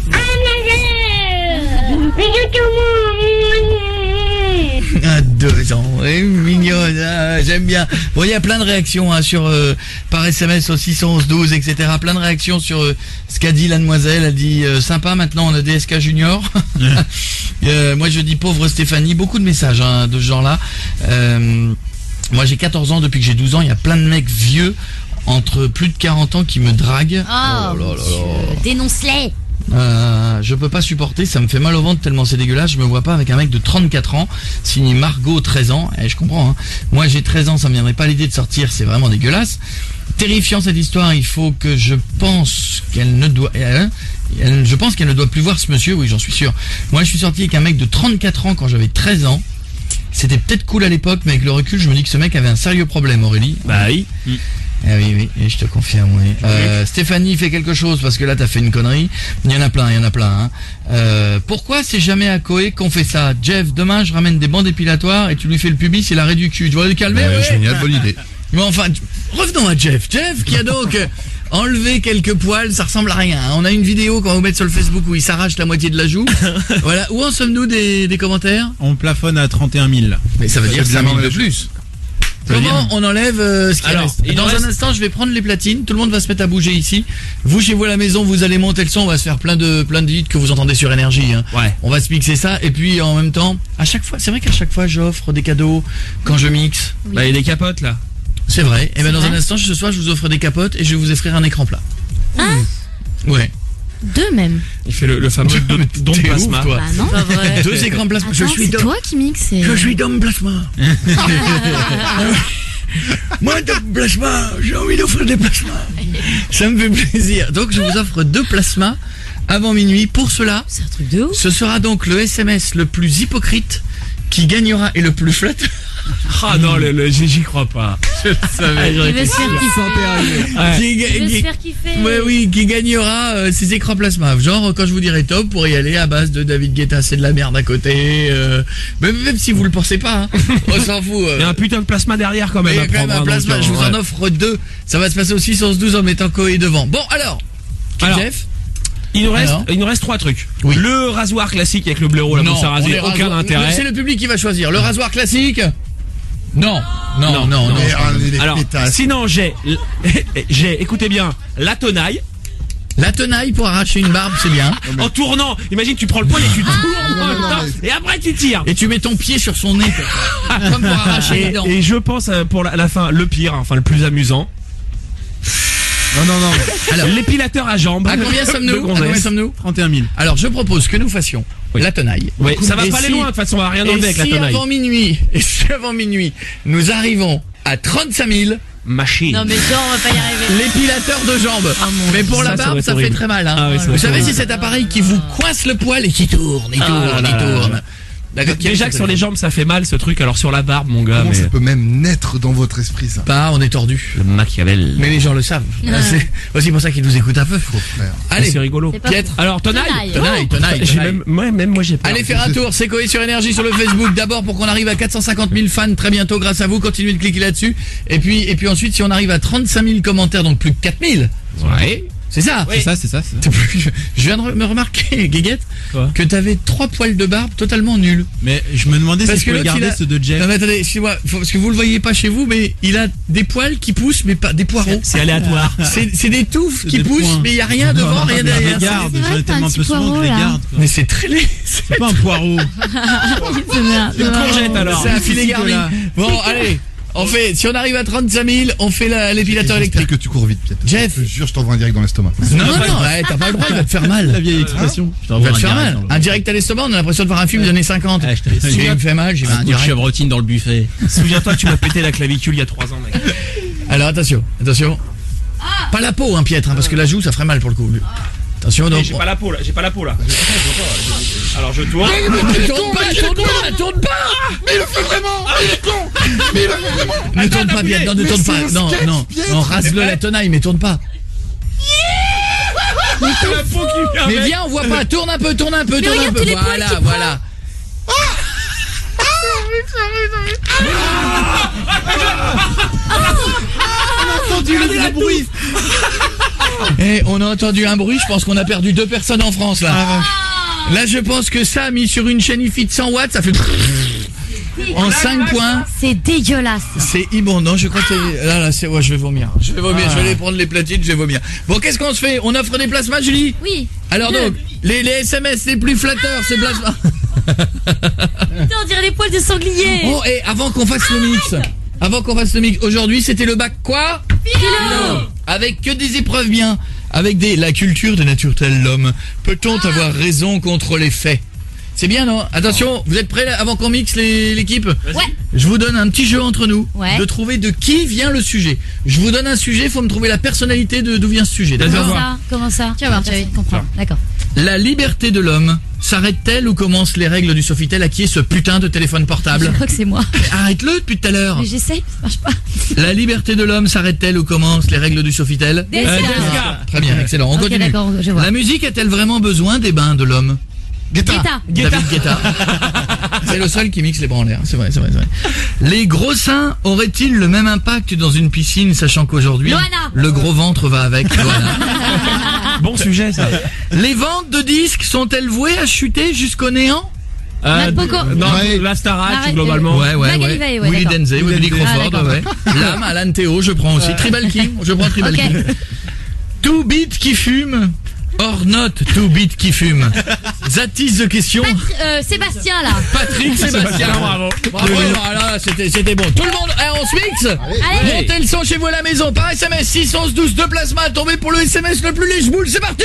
Bisous tout le monde. À 2 ans, oui, mignonne, ah, j'aime bien. Bon, il y a plein de réactions hein, sur par SMS au 611 12, etc. Plein de réactions sur ce qu'a dit la demoiselle. Elle dit sympa, maintenant on a des SK Junior. Moi je dis pauvre Stéphanie. Beaucoup de messages hein, de ce genre-là. Moi j'ai 14 ans, depuis que j'ai 12 ans, il y a plein de mecs vieux entre plus de 40 ans qui me draguent. Oh, dénonce-les. Je peux pas supporter, ça me fait mal au ventre tellement c'est dégueulasse. Je me vois pas avec un mec de 34 ans, signé Margot 13 ans. Je comprends hein. Moi j'ai 13 ans, ça me viendrait pas l'idée de sortir, c'est vraiment dégueulasse. Terrifiant cette histoire, il faut que je pense qu'elle ne doit je pense qu'elle ne doit plus voir ce monsieur, oui j'en suis sûr. Moi je suis sorti avec un mec de 34 ans quand j'avais 13 ans. C'était peut-être cool à l'époque, mais avec le recul je me dis que ce mec avait un sérieux problème, Aurélie. Bah oui. Ah oui, et je te confirme, oui. Stéphanie fait quelque chose parce que là t'as fait une connerie. Il y en a plein, hein. Pourquoi c'est jamais à Koé qu'on fait ça? Jeff, demain je ramène des bandes épilatoires et tu lui fais le pubis, il arrête du cul. Tu vas le calmer? Génial, bonne idée. Mais enfin, revenons à Jeff. Jeff qui a donc enlevé quelques poils, ça ressemble à rien. On a une vidéo qu'on va vous mettre sur le Facebook où il s'arrache la moitié de la joue. Voilà. Où en sommes-nous des commentaires? On plafonne à 31 000. Mais ça veut dire 5 000 de plus. Comment on enlève ce qui reste? Dans un instant, je vais prendre les platines. Tout le monde va se mettre à bouger ici. Vous, chez vous à la maison, vous allez monter le son. On va se faire plein de hits que vous entendez sur Énergie. Hein. Ouais. On va se mixer ça. Et puis, en même temps, à chaque fois, c'est vrai qu'à chaque fois, j'offre des cadeaux quand je mixe. Oui. Bah, il y a des capotes là. C'est vrai. Et ben dans un instant, ce soir, je vous offre des capotes et je vais vous offrir un écran plat. Ouais. 2 même. Il fait le fameux don de plasma. Ouf, toi. Bah non, pas vrai. 2 écrans plasma. Attends, c'est toi qui mixes. Je suis Dom Plasma. Moi, Dom Plasma, j'ai envie d'offrir des plasmas. Ça me fait plaisir. Donc, je vous offre 2 plasmas avant minuit. Pour cela, c'est un truc de ouf. Ce sera donc le SMS le plus hypocrite qui gagnera et le plus flatteur. Ah non, j'y crois pas. Je le savais. Il va se faire kiffer. Ouais, oui, qui gagnera ces écrans plasma. Genre, quand je vous dirai top, pour y aller à base de David Guetta, c'est de la merde à côté. Même si vous le pensez pas, hein, on s'en fout. Il y a un putain de plasma derrière quand même. Il y a quand même un plasma, je vous en offre 2. Ça va se passer au 612 en mettant Koé devant. Bon, alors Jeff, il nous reste 3 trucs. Oui. Le rasoir classique avec le blaireau, là, pour se raser, aucun intérêt. C'est le public qui va choisir. Le rasoir classique. Non. Alors, sinon écoutez bien, la tenaille. La tenaille pour arracher une barbe, c'est bien. En tournant, imagine tu prends le poil et tu tournes et après tu tires. Et tu mets ton pied sur son nez comme pour arracher les dents. Et je pense pour la fin, le pire, enfin le plus amusant. Non. Alors, l'épilateur à jambes. À combien sommes-nous 31 000. Alors, je propose que nous fassions la tenaille. Oui, ça va pas aller loin, de toute façon, on va rien enlever avec la tenaille. Si avant minuit, nous arrivons à 35 000. Machine. Non mais genre on va pas y arriver. L'épilateur de jambes. Mais pour la barbe, ça fait très mal. Hein. Ah oui, vous savez, c'est cet appareil qui vous coince le poil et qui tourne, il tourne. Déjà que sur les jambes ça fait mal ce truc, alors sur la barbe mon gars. Ça peut même naître dans votre esprit ça. Pas, on est tordu. Le Machiavel. Mais les gens le savent. C'est aussi pour ça qu'ils nous écoutent un peu. Allez, c'est rigolo. Pietre. Alors tenaille. Moi j'ai peur. Allez faire un tour, c'est Koé sur Énergie sur le Facebook. D'abord pour qu'on arrive à 450 000 fans très bientôt grâce à vous. Continuez de cliquer là-dessus. Et puis ensuite si on arrive à 35 000 commentaires, donc plus de 4 000. Ouais. C'est ça. Oui. C'est ça. Je viens de me remarquer, Guéguette, que t'avais 3 poils de barbe totalement nuls. Mais je me demandais si je pouvais garder ceux de Jeff. Non mais attendez, excusez-moi, parce que vous le voyez pas chez vous, mais il a des poils qui poussent, mais pas des poireaux. C'est aléatoire. C'est des touffes qui poussent, mais il y a rien devant, rien derrière. Je les garde, j'en ai tellement peu souvent que je les garde. Mais c'est très laid. C'est pas un poireau. Une courgette alors. C'est un filet garni. Bon, allez. Si on arrive à 35 000, on fait l'épilateur électrique. Que tu cours vite, Pietre. Jeff. Je te jure, je t'envoie un direct dans l'estomac. Non, t'as pas le droit, il va te faire mal. La vieille expression. Il va te faire mal. Un direct à l'estomac, on a l'impression de voir un film des années 50. Si il me fait mal, j'ai un direct. Chevrotine dans le buffet. Souviens-toi, tu m'as pété la clavicule il y a 3 ans, mec. Alors attention. Pas la peau, Pietre, parce que la joue, ça ferait mal pour le coup. Attention donc. J'ai pas la peau là, Alors je tourne. Tourne pas. Mais il le fait vraiment. Il est con. Mais il le fait vraiment. Ne tourne pas bien. Non, ne tourne pas. Non, rase-le la tenaille, mais tourne pas. Mais viens, on voit pas. Tourne un peu. Voilà. On a entendu le bruit. Et on a entendu un bruit, je pense qu'on a perdu 2 personnes en France là. Là je pense que ça mis sur une chaîne IFI de 100 watts, ça fait en 5 points. C'est dégueulasse. C'est immonde, non, je crois que c'est... Là, c'est... Ouais, je vais vomir. Je vais aller prendre les platines, je vais vomir. Bon, qu'est-ce qu'on se fait? On offre des plasmas, Julie? Oui. Alors donc, les SMS les plus flatteurs, c'est plasmas. Putain, on dirait les poils de sanglier. Bon, et avant qu'on fasse le mix, aujourd'hui c'était le bac quoi? Philo. Avec que des épreuves bien, avec la culture de nature telle l'homme. Peut-on avoir raison contre les faits? C'est bien, non? Attention, vous êtes prêts là, avant qu'on mixe l'équipe? Ouais. Je vous donne un petit jeu entre nous, ouais, de trouver de qui vient le sujet. Je vous donne un sujet, il faut me trouver la personnalité d'où vient ce sujet. Comment ça? Tu vas voir, tu vas comprendre. D'accord. La liberté de l'homme s'arrête-t-elle ou commencent les règles du Sofitel? À qui est ce putain de téléphone portable? Je crois que c'est moi. Arrête-le depuis tout à l'heure. Mais j'essaye, ça marche pas. La liberté de l'homme s'arrête-t-elle ou commencent les règles du Sofitel? Très bien, excellent. On continue. La musique a-t-elle vraiment besoin des bains de l'homme? David Guetta. C'est le seul qui mixe les branleurs, c'est vrai. Les gros seins auraient-ils le même impact dans une piscine, sachant qu'aujourd'hui le gros ventre va avec? Bon sujet ça. Les ventes de disques sont-elles vouées à chuter jusqu'au néant? Non, la Starac globalement. Ouais. Willy Denzey, Willy Crawford, ouais. Lame, Alan Théo, je prends aussi. Tribal King, je prends Tribal King. Two beat qui fume. Or not two beat qui fume. That is the question. Sébastien là. Patrick Sébastien. Bravo. Voilà, c'était bon. Tout le monde, on se mixe. Allez. Montez le son chez vous à la maison par SMS 611 12 2 plasma à tomber pour le SMS le plus lèche-boule. C'est parti.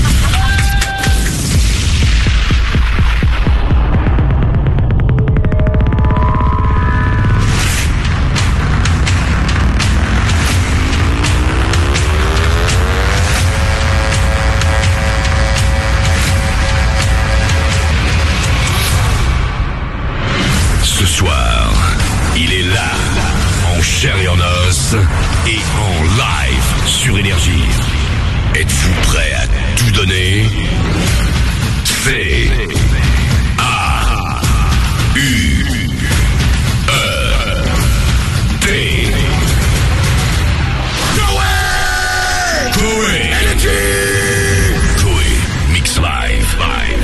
Ce soir, il est là, en chair et en os, et en live sur Énergie. Êtes-vous prêts à tout donner? C A U E T. Koé Mix live.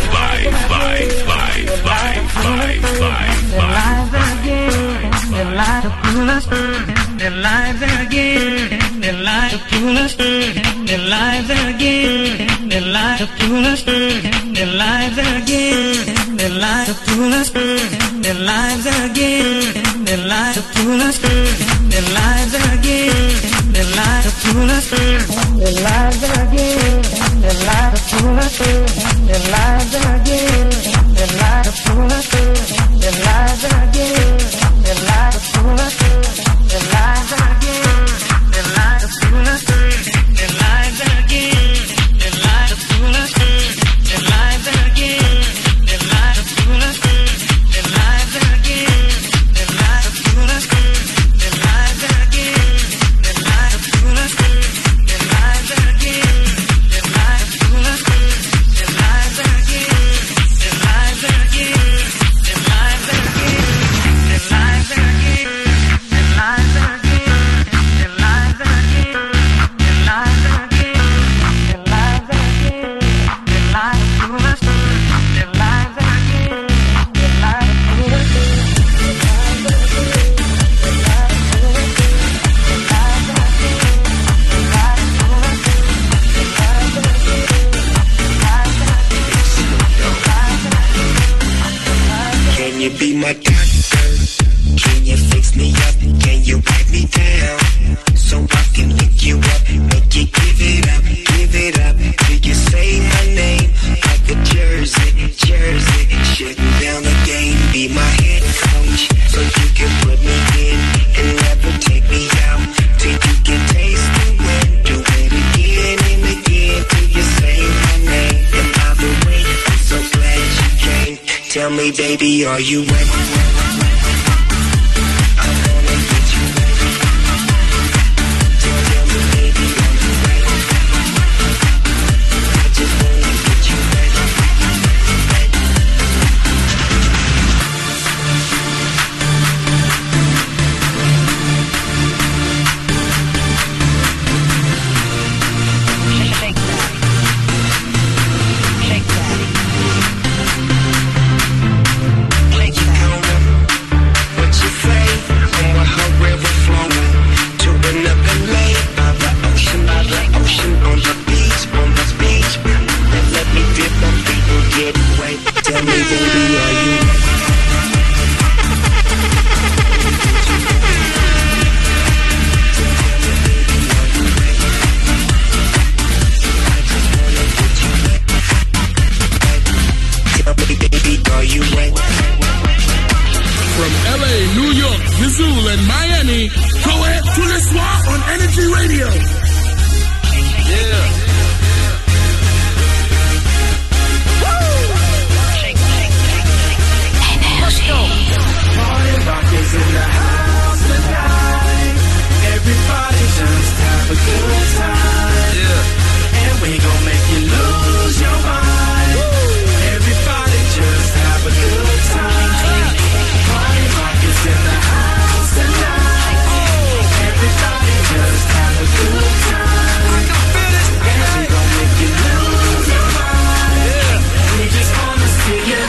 Their lives again, their lives to pull us, their lives again, their lives to pull us, their lives again, their lives to pull us, their lives again, their lives to pull us, their lives again, their lives to pull us, their lives again, their lives to pull us, their lives again, their lives to pull us, their lives again, their lives to pull us, their lives again, their lives to pull us, their lives again, their lives to pull us, their lives again, their lives to pull us, their lives again, their lives to pull us, their lives again, their lives to pull us, their lives again, their lives to pull us, their lives again, their lives again, their lives again, their lives again. Can you be my doctor? Can you fix me up? Can you wipe me down? So I can lick you up, make you give it up, give it up. Till you say my name like a jersey, jersey. Shutting down the game, be my head coach, so you can put me in and never take me out. Till you can taste the wind, do it again and again. Till you say my name. And by the way, I'm so glad you came. Tell me, baby, are you ready? York, Missoula, and Miami. Coed tous les soirs on Energy Radio. Yeah. Party rock is in the house tonight. Everybody just have a good time. Yeah. And we gon' make you lose your mind. Everybody just have a good time. Party rock is in the house tonight. Everybody just have a good time. And we gon' make you lose your mind. We just wanna see you.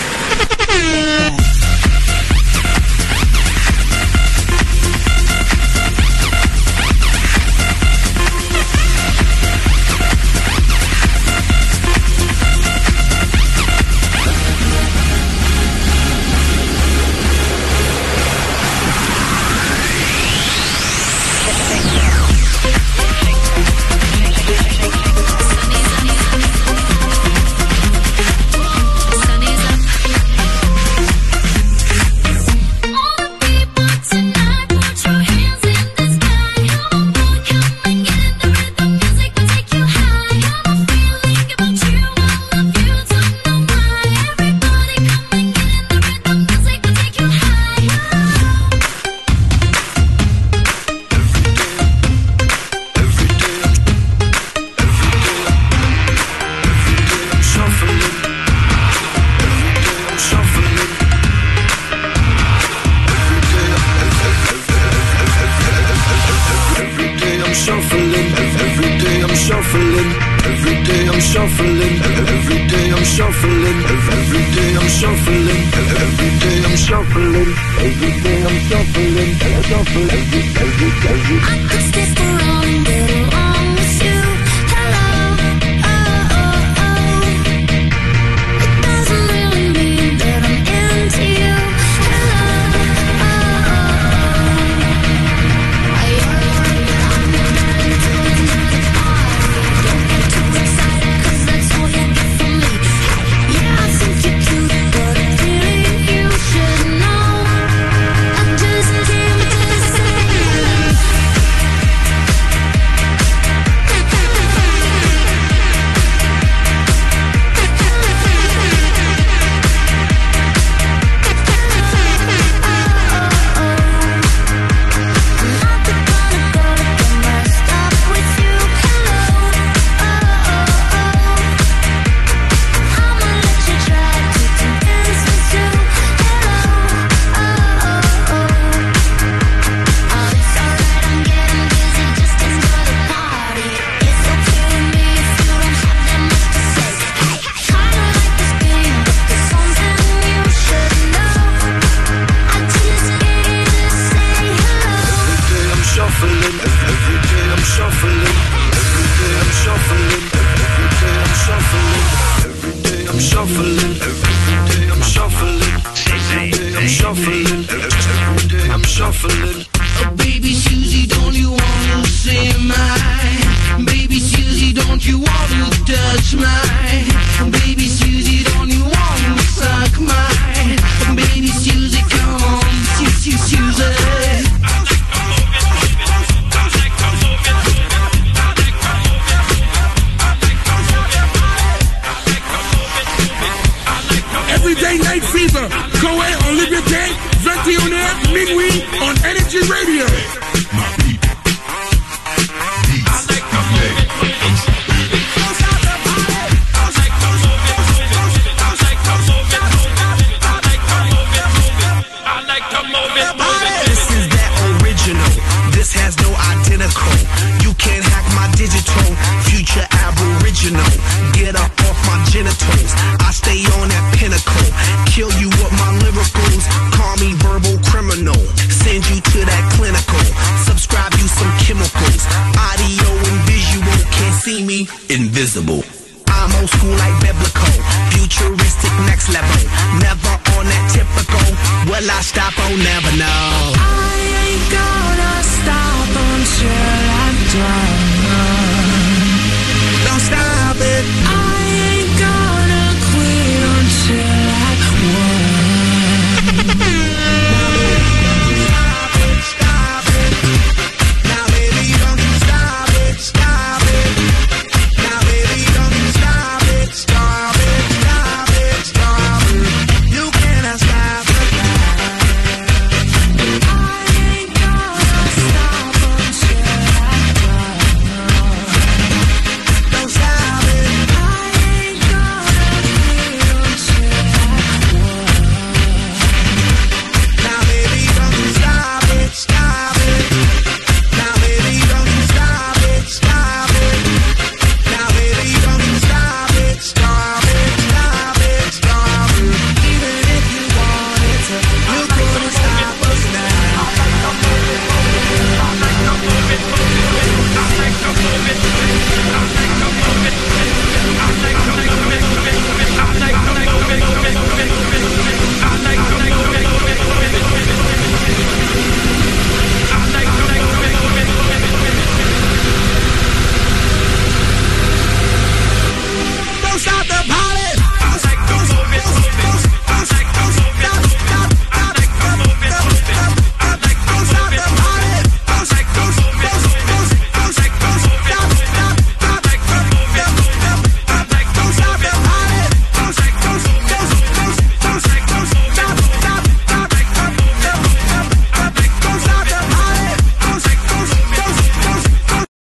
Invisible. I'm old school like biblical, futuristic next level. Never on that typical. Will I stop? Oh, never know. I ain't gonna stop until I'm done. Don't stop it.